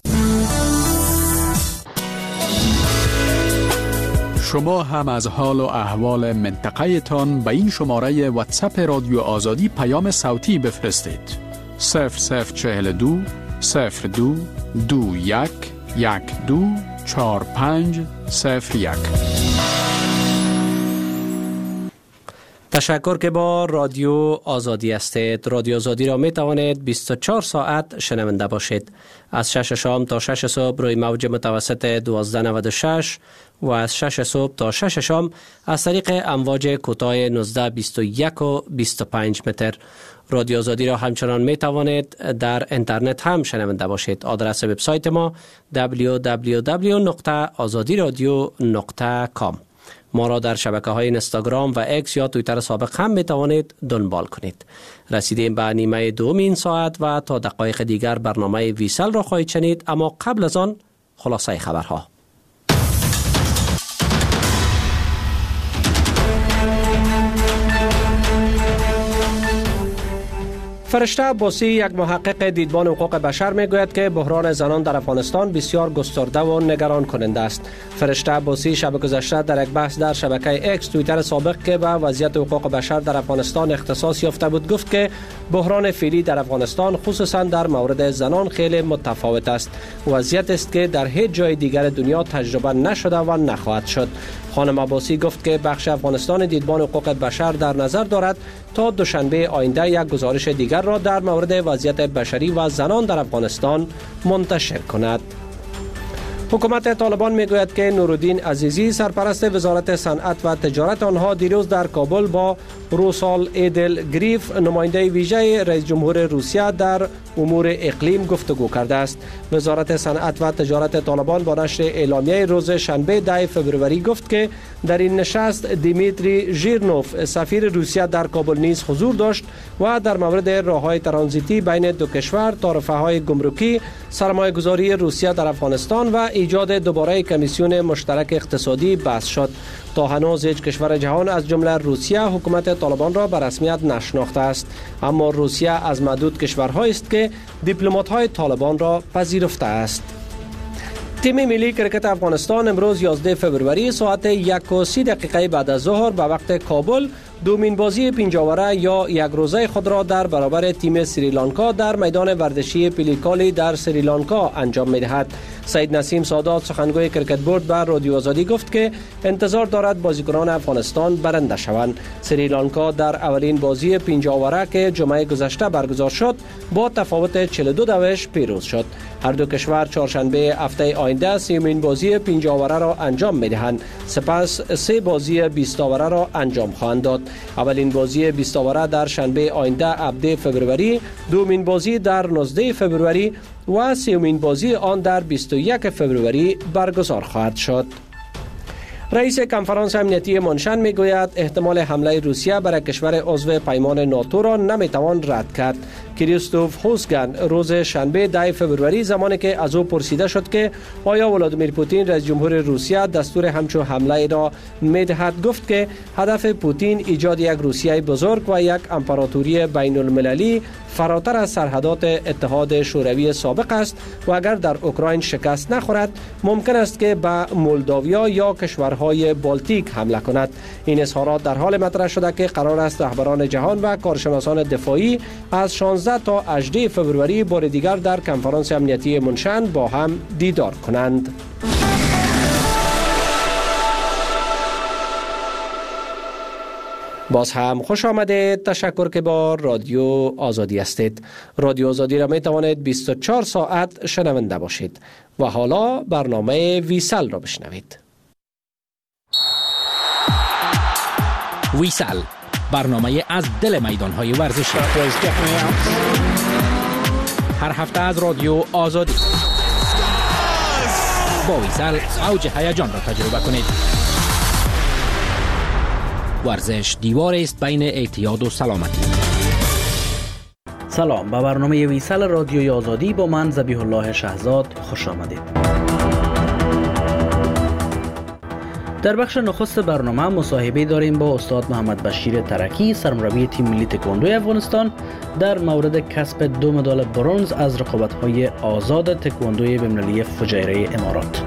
شما هم از حال و احوال منطقه تان به این شماره واتساپ رادیو آزادی پیام صوتی بفرستید. 0042 02 21 12 45 01. تشکر که با رادیو آزادی هستید. رادیو آزادی را می توانید 24 ساعت شنونده باشید. از 6 شام تا 6 صبح روی موج متوسط 1296 و از 6 صبح تا 6 شام از طریق امواج کوتاه 19، 21 و 25 متر. رادیو آزادی را همچنان می توانید در اینترنت هم شنونده باشید. آدرس وبسایت ما www.azadiradio.com. ما را در شبکه‌های اینستاگرام و اکس یا توییتر سابق هم می توانید دنبال کنید. رسیدیم به نیمه دوم این ساعت و تا دقایق دیگر برنامه ویسل را خواهید شنید، اما قبل از آن خلاصه خبرها. فرشته عباسی، یک محقق دیدبان حقوق بشر، میگوید که بحران زنان در افغانستان بسیار گسترده و نگران کننده است. فرشته عباسی شب گذشته در یک بحث در شبکه اکس توییتر سابق که به وضعیت حقوق بشر در افغانستان اختصاص یافته بود گفت که بحران فعلی در افغانستان خصوصا در مورد زنان خیلی متفاوت است. وضعیت است که در هیچ جای دیگر دنیا تجربه نشده و نخواهد شد. خانم عباسی گفت که بخش افغانستان دیدبان حقوق بشر در نظر دارد تا دوشنبه آینده یک گزارش دیگر را در مورد وضعیت بشری و زنان در افغانستان منتشر کند. حکومت طالبان میگوید که نورالدین عزیزی، سرپرست وزارت صنعت و تجارت آنها، دیروز در کابل با روسال ایدل گریف، نماینده ویژه رئیس جمهور روسیه در امور اقلیم، گفتگو کرده است. وزارت صنعت و تجارت طالبان با نشر اعلامیه روز شنبه 10 فوریه گفت که در این نشست دیمیتری ژیرنوف، سفیر روسیه در کابل نیز حضور داشت و در مورد راههای ترانزیتی بین دو کشور، تعرفه‌های گمرکی، سرمایه‌گذاری روسیه در افغانستان و ایجاد دوباره کمیسیون مشترک اقتصادی بحث شد. تا هنوز هیچ کشور جهان از جمله روسیه حکومت طالبان را به رسمیت نشناخته است، اما روسیه از معدود کشورهایی است که دیپلمات‌های طالبان را پذیرفته است. تیم ملی کرکت افغانستان امروز 11 فوریه ساعت 1:30 بعد از ظهر به وقت کابل دومین بازی پنجاوره یا یک روزه خود را در برابر تیم سریلانکا در میدان ورزشی پیلیکالی در سریلانکا انجام می‌دهد. سید نسیم سادات، سخنگوی کرکت بورد، بر رادیو آزادی گفت که انتظار دارد بازیکنان افغانستان برنده شوند. سریلانکا در اولین بازی پنجاوره که جمعه گذشته برگزار شد با تفاوت 42 پیروز شد. هر دو کشور چهارشنبه هفته آینده سیمین بازی پنجاوره را انجام می‌دهند، سپس 3 بازی 20 آوره را انجام خواهند داد. اولین بازی 20 آوره در شنبه آینده 17 فوریه، دومین بازی در 19 فوریه و سومین بازی آن در 21 فوریه برگزار خواهد شد. رئیس کنفرانس امنیتی منشن میگوید احتمال حمله روسیه بر کشور عضو پیمان ناتو را نمیتوان رد کرد. کریستوف هوسگن روز شنبه 10 فوریه زمانی که از او پرسیده شد که آیا ولادیمیر پوتین رئیس جمهور روسیه دستور همچون حمله را میدهد، گفت که هدف پوتین ایجاد یک روسیه بزرگ و یک امپراتوری بین المللی فراتر از سرحدات اتحاد شوروی سابق است و اگر در اوکراین شکست نخورد ممکن است که به مولداویا یا کشورهای بالتیک حمله کند. این اظهارات در حال مطرح شده که قرار است رهبران جهان و کارشناسان دفاعی از 16 تا 18 فوریه بار دیگر در کنفرانس امنیتی منشن با هم دیدار کنند. باز هم خوش آمدید. تشکر که با رادیو آزادی هستید. رادیو آزادی را می توانید 24 ساعت شنونده باشید. و حالا برنامه ویسل را بشنوید. ویسل، برنامه از دل میدان‌های ورزشی. هر هفته از رادیو آزادی. با ویسل اوج هیجان را تجربه کنید. ورزش دیوار است بین اعتیاد و سلامتی. سلام، به برنامه ویسل رادیوی آزادی با من ذبیح الله شهزاد خوش آمدید. در بخش نخست برنامه مصاحبه داریم با استاد محمد بشیر ترکی، سرمربی تیم ملی تکواندو افغانستان، در مورد کسب 2 مدال برنز از رقابت‌های آزاد تکواندوی بین‌المللی فجیره امارات.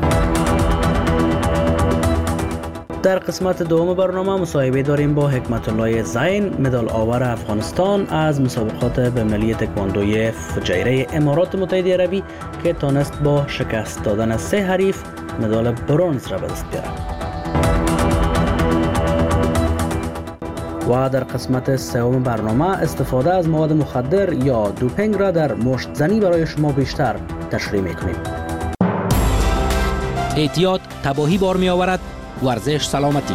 در قسمت دوم برنامه مصاحبه داریم با حکمت الله زین، مدال آور افغانستان از مسابقات بین‌المللی تکواندوی فجیره امارات متحده عربی که تانست با شکست دادن 3 حریف مدال برنز را به دست بیارد. و در قسمت سوم برنامه استفاده از مواد مخدر یا دوپینگ را در مشت زنی برای شما بیشتر تشریح میکنیم. احتیاط تباهی بار می آورد. ورزش سلامتی.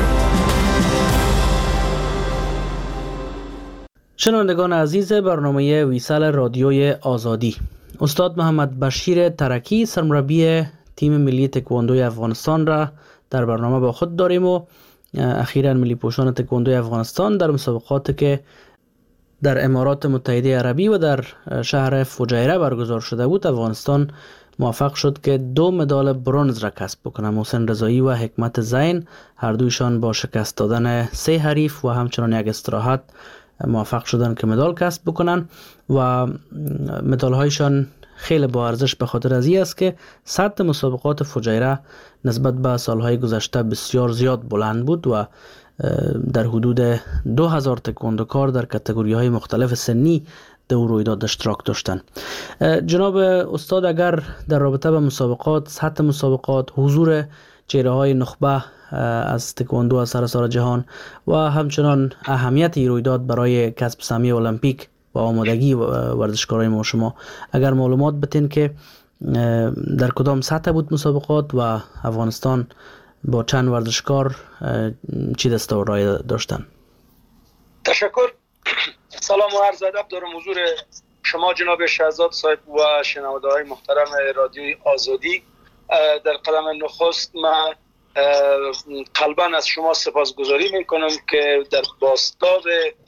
شنوندگان عزیز برنامه ویسال رادیوی آزادی، استاد محمد بشیر ترکی سرمربی تیم ملی تکواندوی افغانستان را در برنامه با خود داریم و اخیراً ملی پوشان تکواندوی افغانستان در مسابقاتی که در امارات متحده عربی و در شهر فجیره برگزار شده بود، افغانستان موفق شد که 2 مدال برنز را کسب بکنه. محسن رضایی و حکمت زین هر دویشان با شکست دادن 3 حریف و همچنان یک استراحت موفق شدن که مدال کسب بکنن و مدال هایشان خیلی با ارزش به خاطر از این است که سطح مسابقات فجیره نسبت به سالهای گذشته بسیار زیاد بلند بود و در حدود 2000 تکواندوکار در کاتگوری های مختلف سنی در رویداد اشتراک داشتند. جناب استاد، اگر در رابطه به مسابقات، سطح مسابقات، حضور چهره های نخبه از تکواندو از سراسر جهان و همچنان اهمیت این رویداد برای کسب سهمیه المپیک و آمادگی ورزشکارای ما شما، اگر معلومات بتین که در کدام سطح بود مسابقات و افغانستان با چند ورزشکار چی دستاوردهایی داشتن؟ تشکر. سلام و عرض ادب دارم حضور شما جناب شهزاد صاحب و شنونده های محترم رادیوی آزادی. در قدم نخست من قلباً از شما سپاسگزاری میکنم که در بازتاب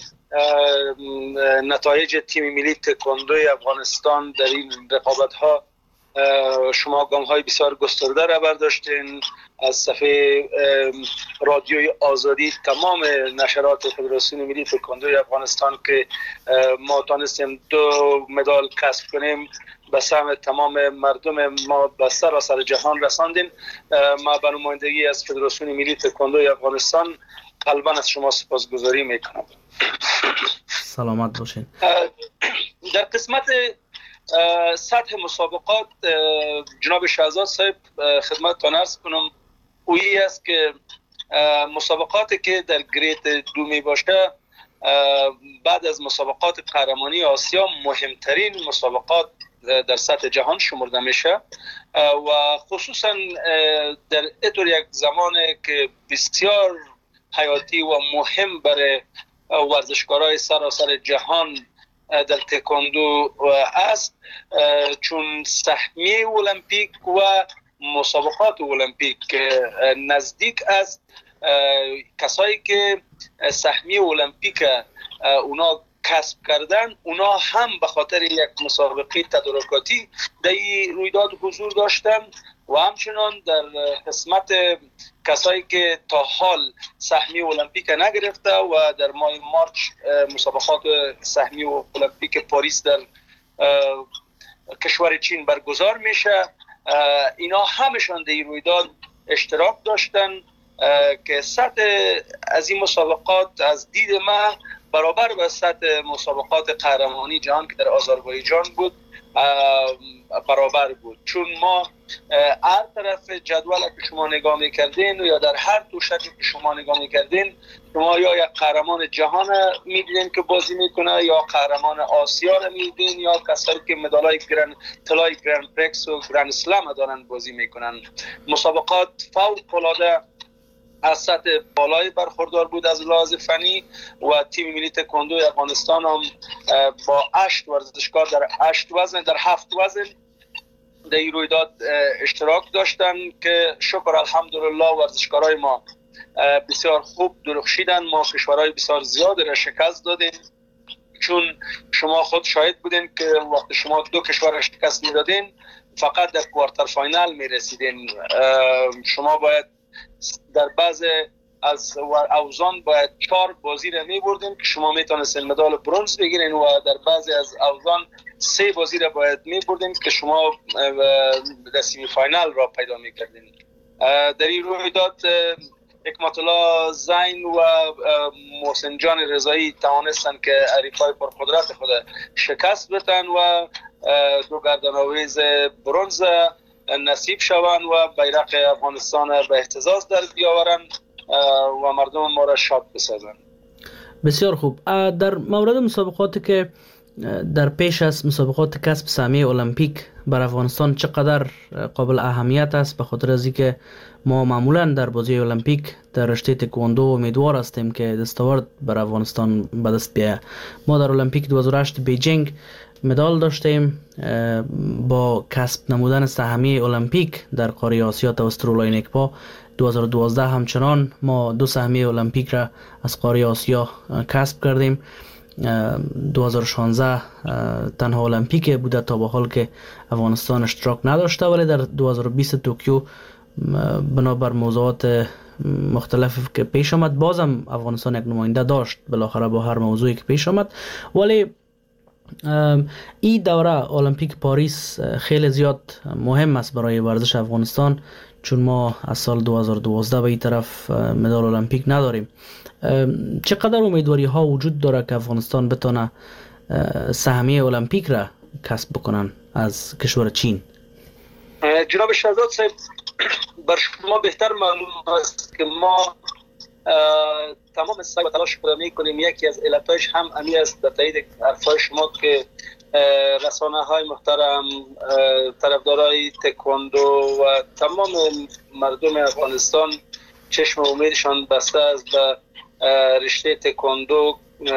نتایج تیم ملی تکواندوی افغانستان در این رقابت ها شما گام های بسیار گسترده را برداشتین. از صفحه رادیوی آزادی تمام نشرات فدراسیون ملی تکواندوی افغانستان که ما تانستیم 2 مدال کسب کنیم به سهم تمام مردم ما به سراسر جهان رساندیم. ما به نمایندگی از فدراسیون ملی تکواندوی افغانستان قلباً از شما سپاسگزاری میکنم. سلامت باشین. در قسمت سطح مسابقات جناب شهزاد صاحب خدمتتان عرض کنم اویی است که مسابقاتی که در گرید 2 می باشه بعد از مسابقات قهرمانی آسیا مهمترین مسابقات در سطح جهان شمرده میشه و خصوصا در اینطور یک زمانی که بسیار حیاتی و مهم برای ورزشکارای سراسر جهان در تکواندو است، چون سهمیه المپیک و مسابقات المپیک نزدیک است. کسایی که سهمیه المپیک اونا کسب کردن، اونا هم به خاطر یک مسابقه تدارکاتی در این رویداد حضور داشتن و همچنان در قسمت کسایی که تا حال سهمیه المپیک نگرفته و در ماه مارچ مسابقات سهمیه المپیک پاریس در کشور چین برگزار میشه، اینا همشان در این رویداد اشتراک داشتن که سطح از این مسابقات از دید من برابر با سطح مسابقات قهرمانی جهان که در آذربایجان بود برابر بود. چون ما هر طرف جدول که شما نگاه میکردین یا در هر دو شکل که شما نگاه میکردین، شما یا یک قهرمان جهان میدیدین که بازی میکنه یا قهرمان آسیا رو میدیدین یا کسایی که مدالای طلای گرند پرکس و گرند اسلم دارن بازی میکنن. مسابقات فوق العاده از سطح بالای برخوردار بود از لحاظ فنی و تیم ملی تکواندو افغانستان هم با 8 ورزشکار در 7 وزن در این رویداد اشتراک داشتن که شکر الحمدلله ورزشکارای ما بسیار خوب درخشیدن. ما کشورهای بسیار زیاد را شکست دادیم، چون شما خود شاهد بودین که وقتی شما 2 کشور را شکست میدادین فقط در کوارتر فاینال میرسیدین. شما باید در بعض از اوزان باید 4 بازی را می بردین که شما میتونستین مدال برنز بگیرین و در بعضی از اوزان 3 بازی را باید می بردین که شما در سیمی فاینال را پیدا میکردین. در این رویداد حکمت الله زین و محسن جان رضایی توانستن که حریفای پرقدرت خود شکست بدن و 2 گردن‌آویز برنز نصیب شوند و بیرق افغانستان به اهتزاز در بیاورند و مردم ما را شاد بسازند. بسیار خوب. در مورد مسابقاتی که در پیش از مسابقات کسب سهمیه المپیک بر افغانستان چقدر قابل اهمیت است، به خاطر از اینکه ما معمولا در بازی المپیک در رشته تکواندو امیدوار هستیم که دستاورد بر افغانستان به دست بیاید. ما در المپیک 2008 بیجینگ مدال داشتیم، با کسب نمودن سهمیه المپیک در قاره آسیا توسط رولای نکبا. 2012 همچنان ما 2 سهمیه المپیک را از قاره آسیا کسب کردیم. 2016 تنها المپیک بوده تا به حال که افغانستان اشتراک نداشته، ولی در 2020 توکیو بنابر موضوعات مختلفی که پیش آمد بازم افغانستان یک نماینده داشت، بالاخره با هر موضوعی که پیش آمد. ولی این دوره المپیک پاریس خیلی زیاد مهم است برای ورزش افغانستان، چون ما از سال 2012 به این طرف مدال المپیک نداریم. چقدر امیدواری ها وجود داره که افغانستان بتونه سهمیه المپیک را کسب بکنن از کشور چین؟ جناب شهزاد صاحب، بر شما بهتر معلوم است که ما تمام سعی و تلاش خود میکنیم. یکی از علتایش هم امی است، در تایید حرفای شما، که رسانه های محترم، طرفدارای تکواندو و تمام مردم افغانستان چشم امیدشان بسته است به رشته تکواندو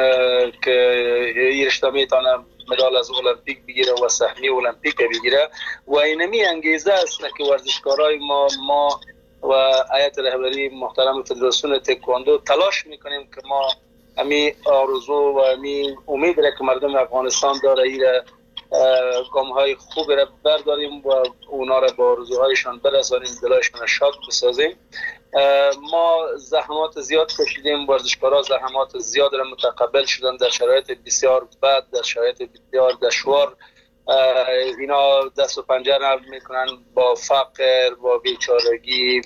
که این رشته میتونه مدال از المپیک بگیره و سهمیه المپیک بگیره، و اینمی انگیزه است که ورزشکارای ما و هیئت رهبری محترم فدراسیون تکواندو تلاش میکنیم که ما امی آرزو و امی امید را که مردم افغانستان داره ایره گام‌های خوب را برداریم و اونا را با آرزوهایشان برسانیم، دلایشان شاد بسازیم. ما زحمات زیاد کشیدیم، ورزشکارا زحمات زیاد را متقبل شدن در شرایط بسیار بد، در شرایط بسیار دشوار. اینا دست و پنجه نرم میکنن با فقر، با بیچارگی،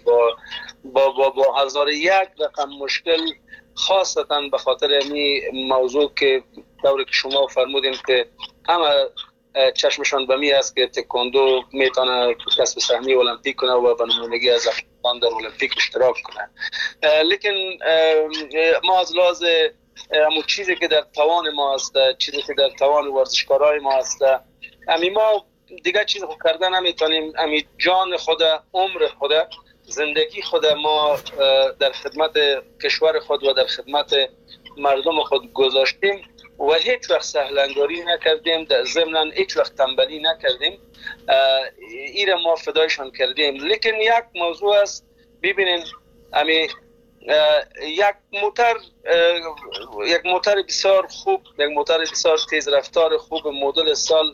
با هزار یک رقم مشکل، خاصتا به خاطر این موضوع که دوری که شما فرمودین که همه چشمشان به می است که تکواندو میتونه کسب سهمیه المپیک کنه و به نمونگی از افغانستان در المپیک اشتراک کنه. لیکن ما از لحاظ همون چیزی که در توان ما است، چیزی که در توان ورزشکارای ما است، امی ما دیگه چیز خود کرده نمیتونیم. امی جان خود، عمر خود، زندگی خود ما در خدمت کشور خود و در خدمت مردم خود گذاشتیم و هیچ وقت سهلنگاری نکردیم، در ضمن هیچ وقت تنبلی نکردیم. ایره ما فدایشان کردیم. لیکن یک موضوع است، ببینین امی یک موتر بسیار خوب، یک موتر بسیار تیز رفتار خوب مدل سال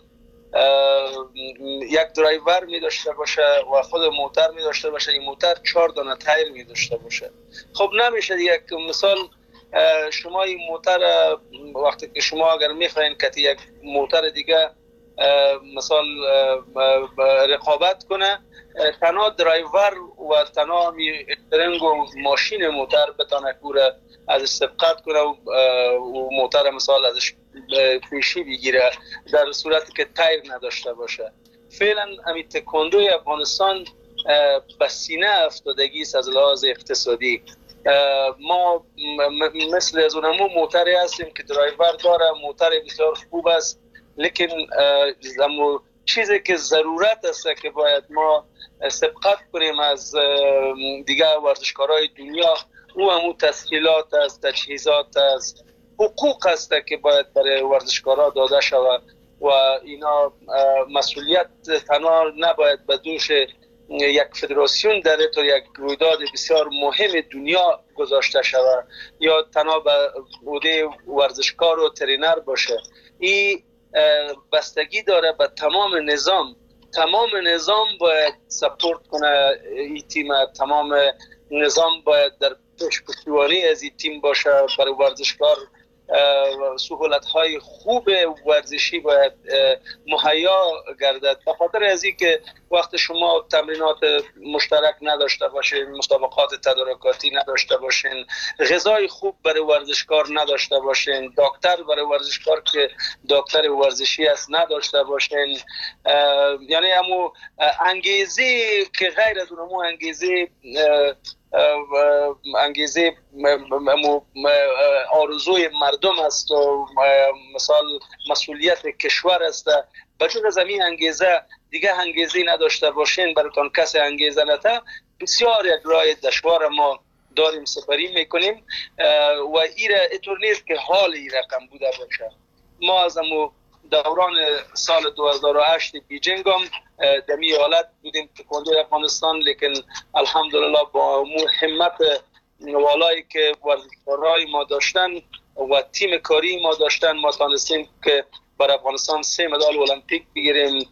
یک درایور می داشته باشه و خود موتر می داشته باشه، این موتر 4 دانه تایر می داشته باشه. خب نمیشه یک مثال شما این موتر وقتی که شما اگر میخواین که یک موتر دیگه مثال رقابت کنه، تنها درایور و تنها استرنگ و ماشین موتر بتانه کوره از سبقت کنه و موتر مثال ازش پیشی بگیره، در صورتی که تایر نداشته باشه. فعلا امی تکواندوی افغانستان به سینه افتادگی است از لحاظ اقتصادی. ما مثل از اونمو موتری هستیم که درایور داره، موتر بسیار خوب است، لیکن چیزی که ضرورت است که باید ما سبقت کنیم از دیگر ورزشکارهای دنیا، او همون تسهیلات است، تجهیزات است، حقوق است که باید برای ورزشکارها داده شود و اینا مسئولیت تنها نباید به دوش یک فدراسیون در تو یک رویداد بسیار مهم دنیا گذاشته شود یا تنها به عهده ورزشکار و ترینر باشه. این بستگی داره به تمام نظام باید سپورت کنه این تیم، تمام نظام باید در پشتیبانی از این تیم باشه. برای ورزشکار سهولت‌های خوب ورزشی باید مهیا گردد، به خاطر از این که وقت شما تمرینات مشترک نداشته باشین، مسابقات تدارکاتی نداشته باشین، غذای خوب برای ورزشکار نداشته باشین، دکتر برای ورزشکار که دکتر ورزشی است نداشته باشین، یعنی همون انگیزه که غیر از اونمو انگیزه انگیزه آرزوی مردم است و مثال مسئولیت کشور است. بجز از این انگیزه دیگه انگیزه نداشته باشین براتون کسی انگیزه نده، بسیار یک راه دشوار ما داریم سپری میکنیم و اینطور نیست که حال این رقم بوده باشه. ما از دوران سال 2008 بیجینگ هم دمی حالت بودیم تکواندو افغانستان، لیکن الحمدلله با همت والایی که ورزشکارای ما داشتن و تیم کاری ما داشتن ما تانستیم که بر افغانستان 3 مدال المپیک بگیریم،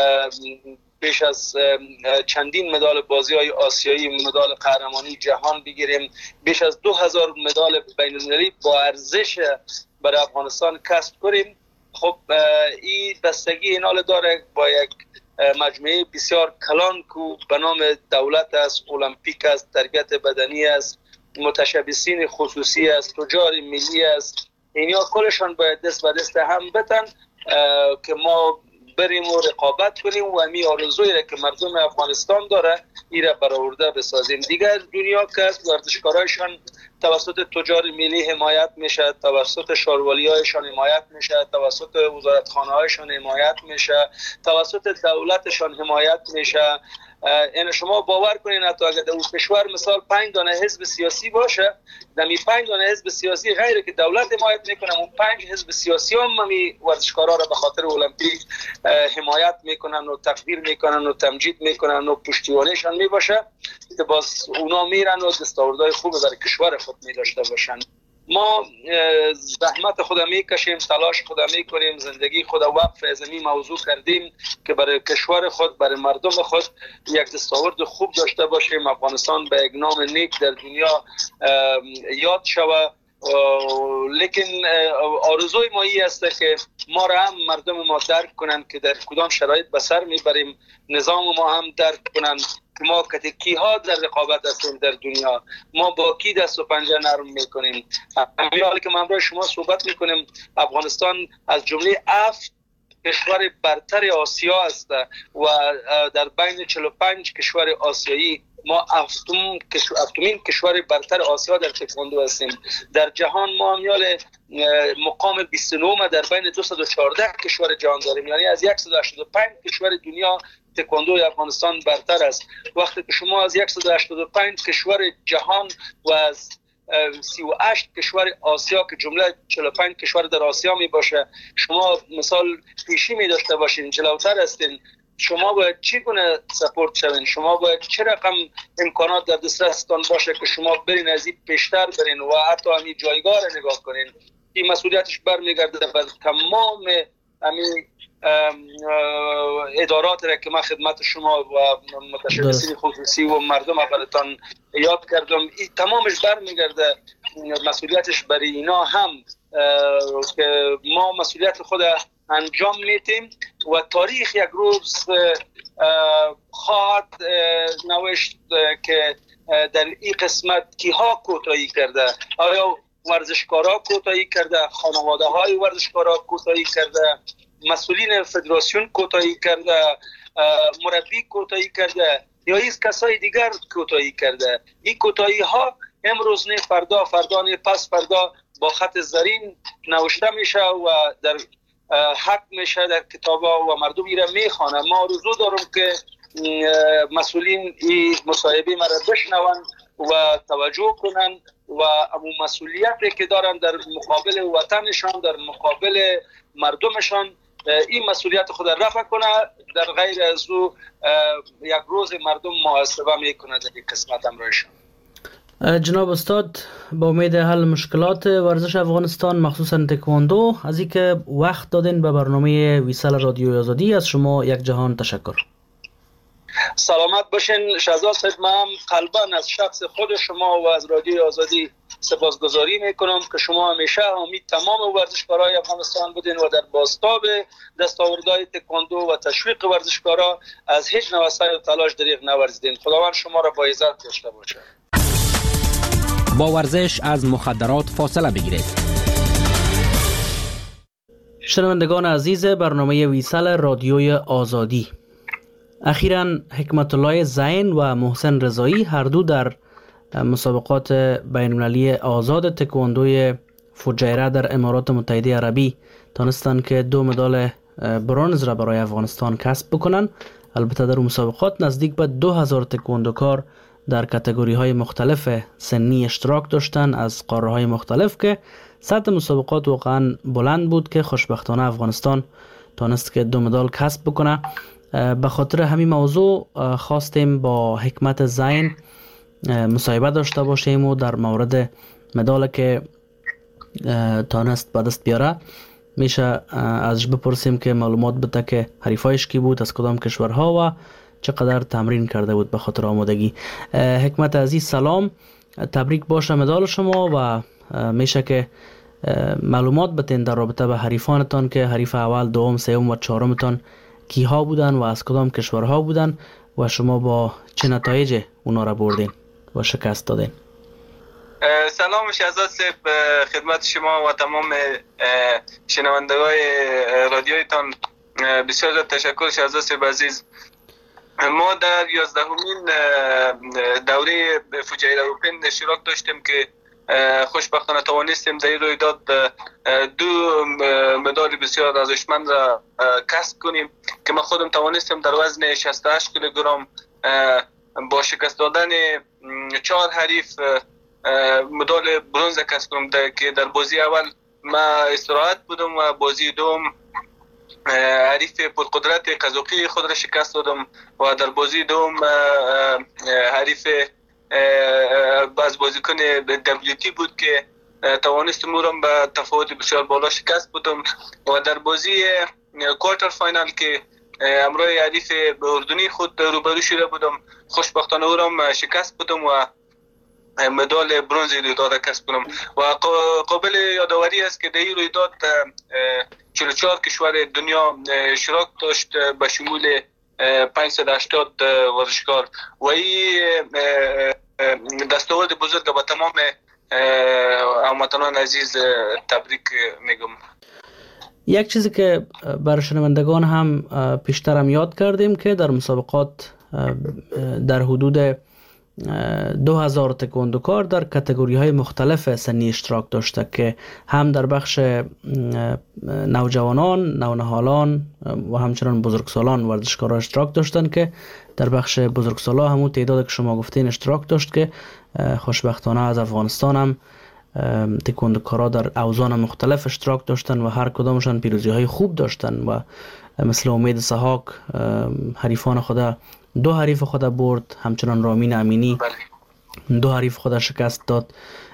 بیش از چندین مدال بازی‌های آسیایی، مدال قهرمانی جهان بگیریم، بیش از 2000 مدال بین‌المللی با ارزش برای افغانستان کسب کنیم. خب این بستگی اینال داره با یک مجموعه بسیار کلان که به نام دولت است، المپیک است، تربیت بدنی است، متشبثین خصوصی است، تجار ملی است. اینیا کلشان باید دست به دست هم بتن که ما بریم و رقابت کنیم و امی آرزویی را که مردم افغانستان داره این را برآورده بسازیم. دیگر دنیا که ورزشکارایشان توسط تجار ملی حمایت میشه، توسط شاروالی هایشان حمایت میشه، توسط وزارتخانه هایشان حمایت میشه، توسط دولتشان حمایت میشه. این شما باور کنین حتی اگر در اون کشور مثال 5 دانه حزب سیاسی باشه، در می 5 دانه حزب سیاسی غیره که دولت حمایت میکنه، اون 5 حزب سیاسی هم می ورزشکارا را به خاطر المپیک حمایت میکنن و تقدیر میکنن و تمجید میکنن و پشتیبانیشان میباشه که باز اونا میرن و دستاوردهای خوب برای کشور خود میداشته باشن. ما زحمت خود میکشیم، تلاش خود میکنیم، زندگی خود وقف از این موضوع کردیم که برای کشور خود، برای مردم خود یک دستاورد خوب داشته باشیم، افغانستان به یک نام نیک در دنیا یاد شود. لیکن آرزوی ما این است که ما را هم مردم ما درک کنند که در کدام شرایط به سر میبریم، نظام ما هم درک کنند که ما کی ها در رقابت هستیم در دنیا، ما با کی دست و پنجه نرم میکنیم. همین حالی که من برای شما صحبت میکنیم افغانستان از جمله 7 کشور برتر آسیا است و در بین 45 کشور آسیایی ما هفتمین کشور برتر آسیا در تکواندو هستیم. در جهان ما میال مقام 29 در بین 214 کشور جهان داریم، یعنی از 185 کشور دنیا تکواندو افغانستان برتر است. وقتی که شما از 185 کشور جهان و از 38 کشور آسیا که جمله 45 کشور در آسیا می باشه شما مثال پیشی می داشته باشین، جلوتر هستین، شما باید چگونه سپورت شوین؟ شما باید چه رقم امکانات در دسترستان باشه که شما برین از این پیشتر برین و حتی همین جایگاه را نگاه کنین؟ این مسئولیتش برمیگرده بر تمام همین ادارات را که من خدمت شما و متشبثین خصوصی و مردم اولتان یاد کردم، این تمامش برمیگرده مسئولیتش برای اینا هم که ما مسئولیت خود انجام میتیم و تاریخ یک روز خواهد نوشت که در این قسمت کیها کوتاهی کرده. آیا ورزشکارا کوتاهی کرده، خانواده های ورزشکارا کوتاهی کرده، مسئولین فدراسیون کوتاهی کرده، مربی کوتاهی کرده یا هیچ کسای دیگر کوتاهی کرده؟ این کوتاهی ها امروز نه فردا نه پس فردا با خط زرین نوشته میشه و در حق میشه در کتابا و مردم ایره میخوانه. ما آرزو دارم که مسئولین این مصاحبه مرا بشنون و توجه کنن و امون مسئولیتی که دارن در مقابل وطنشان، در مقابل مردمشان، این مسئولیت خود رفع کنه. در غیر از او یک روز مردم محاسبه میکنه در این قسمت امرایشان. جناب استاد، با امید حل مشکلات ورزش افغانستان مخصوصا تکواندو از اینکه وقت دادین به برنامه ویسال رادیو آزادی، از شما یک جهان تشکر. سلامت باشین شهزاد صاحب. من قلباً از شخص خود شما و از رادیو آزادی سپاسگزاری میکنم که شما همیشه حامی تمام ورزشکارای افغانستان بودین و در بازتاب دستاوردهای تکواندو و تشویق ورزشکارا از هیچ نوع سعی و تلاش دریغ نورزیدین. خداوند شما را با عزت داشته باشه. با ورزش از مخدرات فاصله بگیرید. شنوندگان عزیز برنامه ویسال رادیوی آزادی، اخیراً حکمت الله زین و محسن رضایی هر دو در مسابقات بین المللی آزاد تکواندوی فجیره در امارات متحده عربی تانستن که 2 مدال برنز را برای افغانستان کسب بکنن. البته در مسابقات نزدیک به 2000 تکواندوکار در کاتگوری های مختلف سنی اشتراک داشتن از قاره های مختلف که سطح مسابقات واقعا بلند بود که خوشبختانه افغانستان تانست که 2 مدال کسب بکنه. به خاطر همین موضوع خواستیم با حکمت زین مصاحبه داشته باشیم و در مورد مدال که تانست به دست بیاره میشه ازش بپرسیم که معلومات بده که حریفایش کی بود، از کدام کشورها و چقدر تمرین کرده بود به خاطر آمادگی. حکمت عزیز سلام، تبریک باشه مدال شما و میشه که معلومات بتین در رابطه به حریفانتان که حریف اول، دوم، سوم و چهارمتان کیها بودن و از کدام کشورها بودن و شما با چه نتایج اونا را بردین و شکست دادین. سلام شهزاد صاحب، خدمت شما و تمام شنوندگان رادیویتان بسیار تشکر. شهزاد صاحب عزیز، ما در 11مین دوره فجیره اوپن اشتراک داشتیم که خوشبختانه توانستیم در این رویداد 2 مدال بسیار ارزشمند را کسب کنیم که ما خودم توانستیم در وزن 68 کیلوگرم با شکست دادن 4 حریف مدال برنز کسب کنم که در بازی اول ما استراحت بودم و بازی دوم حریف پرقدرت قزاقی خود را شکست دادم و در بازی دوم حریف از بازیکن WT بود که توانستم او را به تفاوت بسیار بالا شکست بدم و در بازی کوارتر فاینال که امروز حریف اردنی خود روبرو شده بودم خوشبختانه او را شکست بدم و مدال برنز رویداد کسب کنم و قابل یادآوری است که در این رویداد 44 کشور دنیا اشتراک داشت به شمول 580 ورزشکار و این دستاورد بزرگ به تمام هموطنان عزیز تبریک میگم. یک چیزی که برای شنوندگان هم پیشتر هم یاد کردیم که در مسابقات در حدود 2000 تکواندوکار در کاتگوری های مختلف سنی اشتراک داشته که هم در بخش نوجوانان، نونهالان و همچنان بزرگسالان ورزشکاران اشتراک داشتن که در بخش بزرگسالا همون تعداد که شما گفتین اشتراک داشت که خوشبختانه از افغانستان هم تکواندوکارا در اوزان مختلف اشتراک داشتن و هر کدامشان پیروزی های خوب داشتن و مثل امید سحاق حریفان خود 2 حریف خود برد، همچنان رامین امینی 2 حریف خود شکست داد.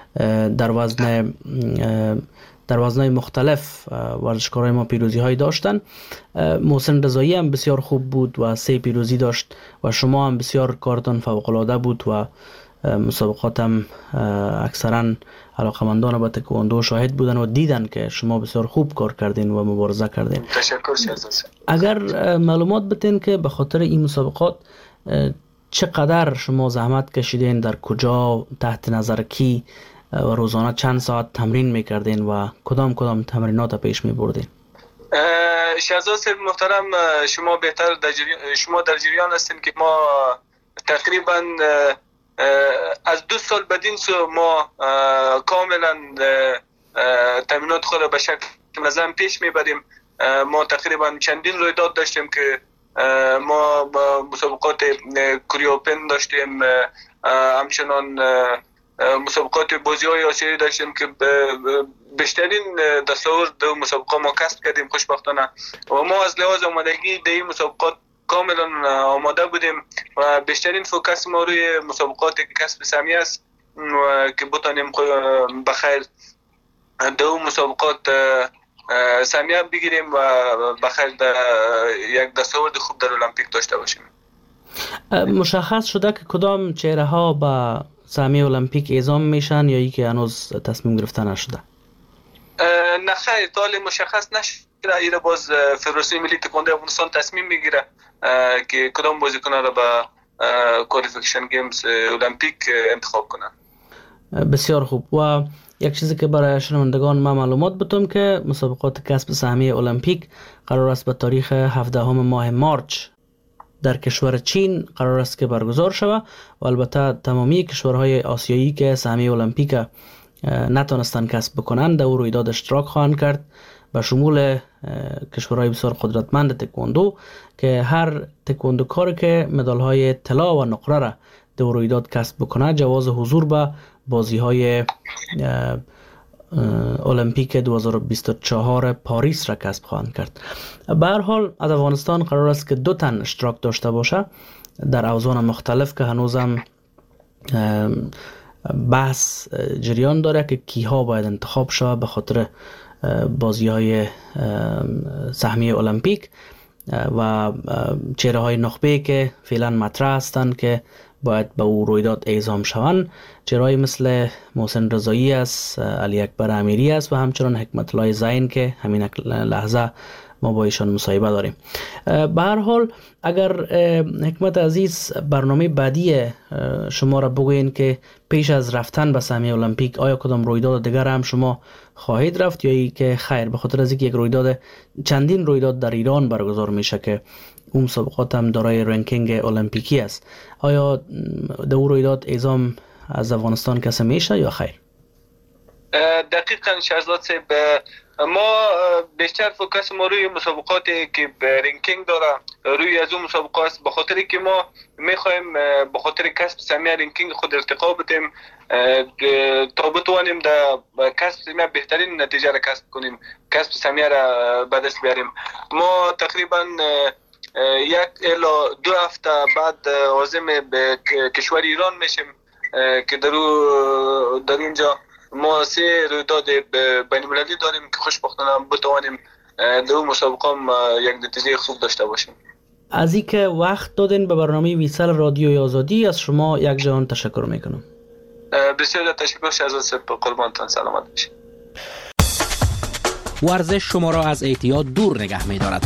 در وزنهای مختلف ورزشکارای ما پیروزی های داشتن. محسن رضایی هم بسیار خوب بود و 3 پیروزی داشت و شما هم بسیار کارتان فوق العاده بود و مسابقات هم اکثرا علاقمندان به تکواندو شاهد بودن و دیدن که شما بسیار خوب کار کردین و مبارزه کردین. تشکر شهزاد. اگر معلومات بتین که به خاطر این مسابقات چقدر شما زحمت کشیدین، در کجا، تحت نظر کی و روزانه چند ساعت تمرین میکردین و کدام تمرینات پیش میبردین؟ شهزاد صاحب محترم، شما بهتر شما در جریان هستین که ما تقریبا از 2 سال بدین سو ما کاملا تمرینات خود به شکل منظم پیش میبریم. ما تقریبا چندین رویداد داشتیم که ما مسابقات کوریا اوپن داشتیم، همچنان مسابقات بازی‌های آسیایی داشتیم که بیشترین دستاورد مسابقات ما کسب کردیم خوشبختانه و ما از لحاظ آمادگی در این مسابقات کاملا آماده بودیم و بیشترین فوکس ما روی مسابقات کسب سهمیه است و که بتانیم بخیر دو مسابقات سهمیه بگیریم و بخیر یک دستاورد خوب در المپیک داشته باشیم. مشخص شده که کدام چهره ها به سهمیه المپیک اعزام میشن یا ای که هنوز تصمیم گرفته نشده؟ نه خیر، تا حالا مشخص نشده. ایره باز فدراسیون ملی تکواندو افغانستان تصمیم میگیره که کدام بازیکن را به کوالیفیکیشن گیمز المپیک انتخاب کنن. بسیار خوب. و یک چیزی که برای شنوندگان ما معلومات بدم که مسابقات کسب سهمیه المپیک قرار است به تاریخ 17 ماه مارچ در کشور چین قرار است که برگزار شود و البته تمامی کشورهای آسیایی که سهمیه المپیک نتونستن کسب بکنند در رویداد اشتراک خواهند کرد، به شمول کشورهای بسیار قدرتمند تکواندو که هر تکواندوکار که مدال‌های طلا و نقره را در رویداد کسب بکنه جواز حضور به بازی‌های المپیک 2024 پاریس را کسب خواهند کرد. به هر حال از افغانستان قرار است که 2 تن اشتراک داشته باشه در اوزان مختلف که هنوزم بحث جریان داره که کیها باید انتخاب شود به خاطر بازی‌های سهمیه المپیک و چهره‌های نخبه که فعلا مطرح هستند که باید به او رویداد اعزام شوند. چهره‌ای مثل محسن رضایی است، علی اکبر امیری است و همچنان حکمت الله زین که همین لحظه ما با ایشان مصاحبه داریم. به هر حال اگر حکمت عزیز برنامه بعدی شما را بگوین که پیش از رفتن به سهمیه المپیک آیا کدام رویداد دیگر هم شما خواهید رفت یا ای که خیر به خاطر از اینکه یک رویداد چندین رویداد در ایران برگزار میشه که اون مسابقات هم دارای رنکینگ المپیکی است، آیا در اون رویداد اعزام از افغانستان کسی میشه یا خیر؟ دقیقاً شهزاد صاحب، ما بیشتر فوکس ما روی مسابقاتی که رنکینگ داره روی از اون مسابقات است، به خاطر که ما میخوایم به خاطر کسب سهمیه رنکینگ خود ارتقا بدیم تا بتوانیم در کسب سهمیه بهترین نتیجه را کسب کنیم، کسب سهمیه را به دست بیاریم. ما تقریبا 1 الی 2 هفته بعد عازم به کشور ایران میشیم که در اینجا ما 3 رویداد بین المللی داریم که خوشبختانه بتوانیم در اون مسابقه یک نتیجه خوب داشته باشیم. از اینکه وقت دادین به برنامه ویسال رادیوی آزادی از شما یک جهان تشکر میکنم. بسیار تشکر شهزاد صاحب، قربانتان، سلامت باشید. ورزش شما را از اعتیاد دور نگه می‌دارد.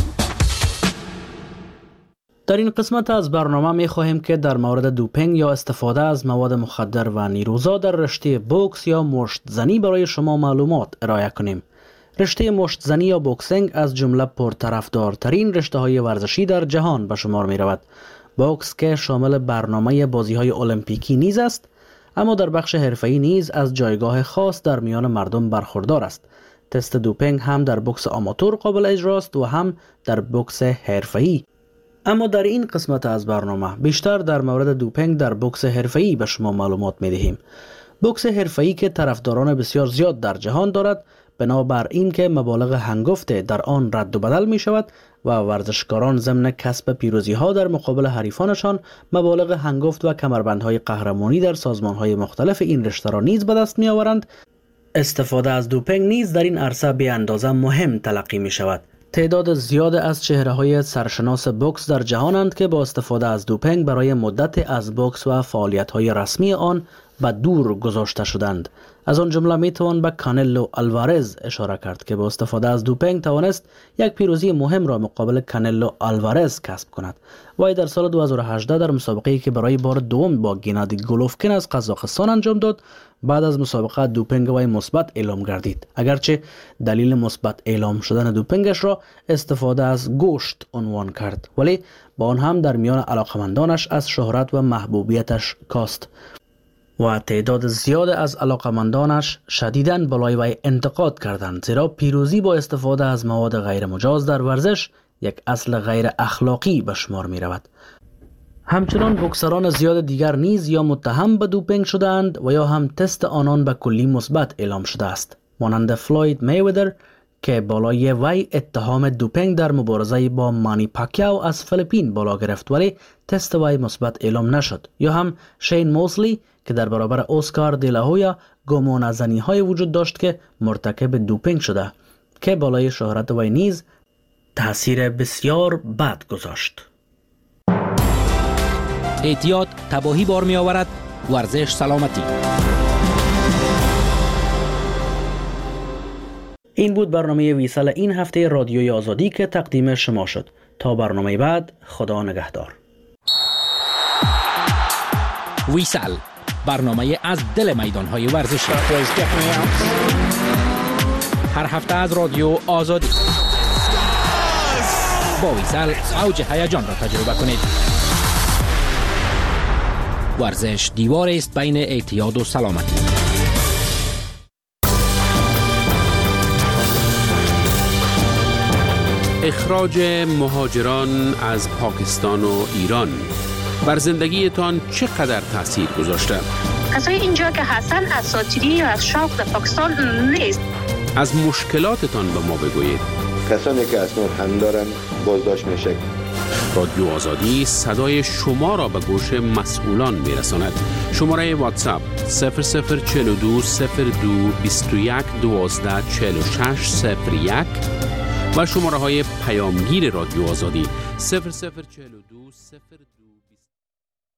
در این قسمت از برنامه می خواهیم که در مورد دوپینگ یا استفاده از مواد مخدر و نیروزا در رشته بوکس یا مشت زنی برای شما معلومات ارائه کنیم. رشته مشت زنی یا بوکسینگ از جمله پرطرفدارترین رشته های ورزشی در جهان به شمار می رود. بوکس که شامل برنامه بازی های المپیکی نیز است، اما در بخش حرفه‌ای نیز از جایگاه خاص در میان مردم برخوردار است. تست دوپینگ هم در بوکس آماتور قابل اجراست و هم در بوکس حرفه‌ای. اما در این قسمت از برنامه بیشتر در مورد دوپینگ در بوکس حرفه‌ای به شما معلومات می‌دهیم. بوکس حرفه‌ای که طرفداران بسیار زیاد در جهان دارد، بنابر این که مبالغ هنگفته در آن رد و بدل می شود و ورزشکاران ضمن کسب پیروزی ها در مقابل حریفانشان مبالغ هنگفت و کمربندهای قهرمانی در سازمان های مختلف این رشته را نیز به دست می آورند، استفاده از دوپینگ نیز در این عرصه به اندازه مهم تلقی می شود. تعداد زیاد از چهره‌های سرشناس بوکس در جهانند که با استفاده از دوپینگ برای مدت از بوکس و فعالیت‌های رسمی آن به دور گذاشته شدند. از آن جمله میتوان به کانلو آلوارز اشاره کرد که با استفاده از دوپینگ توانست یک پیروزی مهم را مقابل کانلو آلوارز کسب کند. وی در سال 2018 در مسابقه‌ای که برای بار دوم با گنادی گولوفکین از قزاقستان انجام داد، بعد از مسابقه دوپینگ وی مثبت اعلام گردید، اگرچه دلیل مثبت اعلام شدن دوپینگش را استفاده از گوشت عنوان کرد، ولی با آن هم در میان علاقمندانش از شهرت و محبوبیتش کاست و تعداد زیاد از علاقمندانش شدیداً بالای وی انتقاد کردند، زیرا پیروزی با استفاده از مواد غیر مجاز در ورزش یک اصل غیر اخلاقی به شمار می رود. همچنان بوکسران زیاد دیگر نیز یا متهم به دوپینگ شدند و یا هم تست آنان به کلی مثبت اعلام شده است، مانند فلوید میودر که بالای وی اتهام دوپینگ در مبارزه با مانی پاکیاو از فیلیپین بالا گرفت ولی تست وی مثبت اعلام نشد، یا هم شین موسلی که در برابر اسکار دیلاهویا گمان از زنی‌های وجود داشت که مرتکب دوپینگ شده که بالای شهرت وی نیز تاثیر بسیار بد گذاشت. اعتیاد تباهی بار می آورد، ورزش سلامتی. این بود برنامه ویسال این هفته رادیوی آزادی که تقدیم شما شد. تا برنامه بعد، خدا نگهدار. ویسال، برنامه از دل میدان‌های ورزشی. هر هفته از رادیو آزادی. با ویسل اوج هیجان را تجربه کنید. ورزش دیوار است بین اعتیاد و سلامتی. اخراج مهاجران از پاکستان و ایران بر زندگیتان چقدر تاثیر گذاشته؟ کسای اینجا که هستن اساطیری یا از شوق در پاکستان نیست. از مشکلاتتان به ما بگویید. کسانی که اسناد هم دارن بازداشت میشه. رادیو آزادی صدای شما را به گوش مسئولان میرساند. شماره واتساپ 0042 02 21 12 46 01 و شماره های پیامگیر رادیو آزادی 0042 02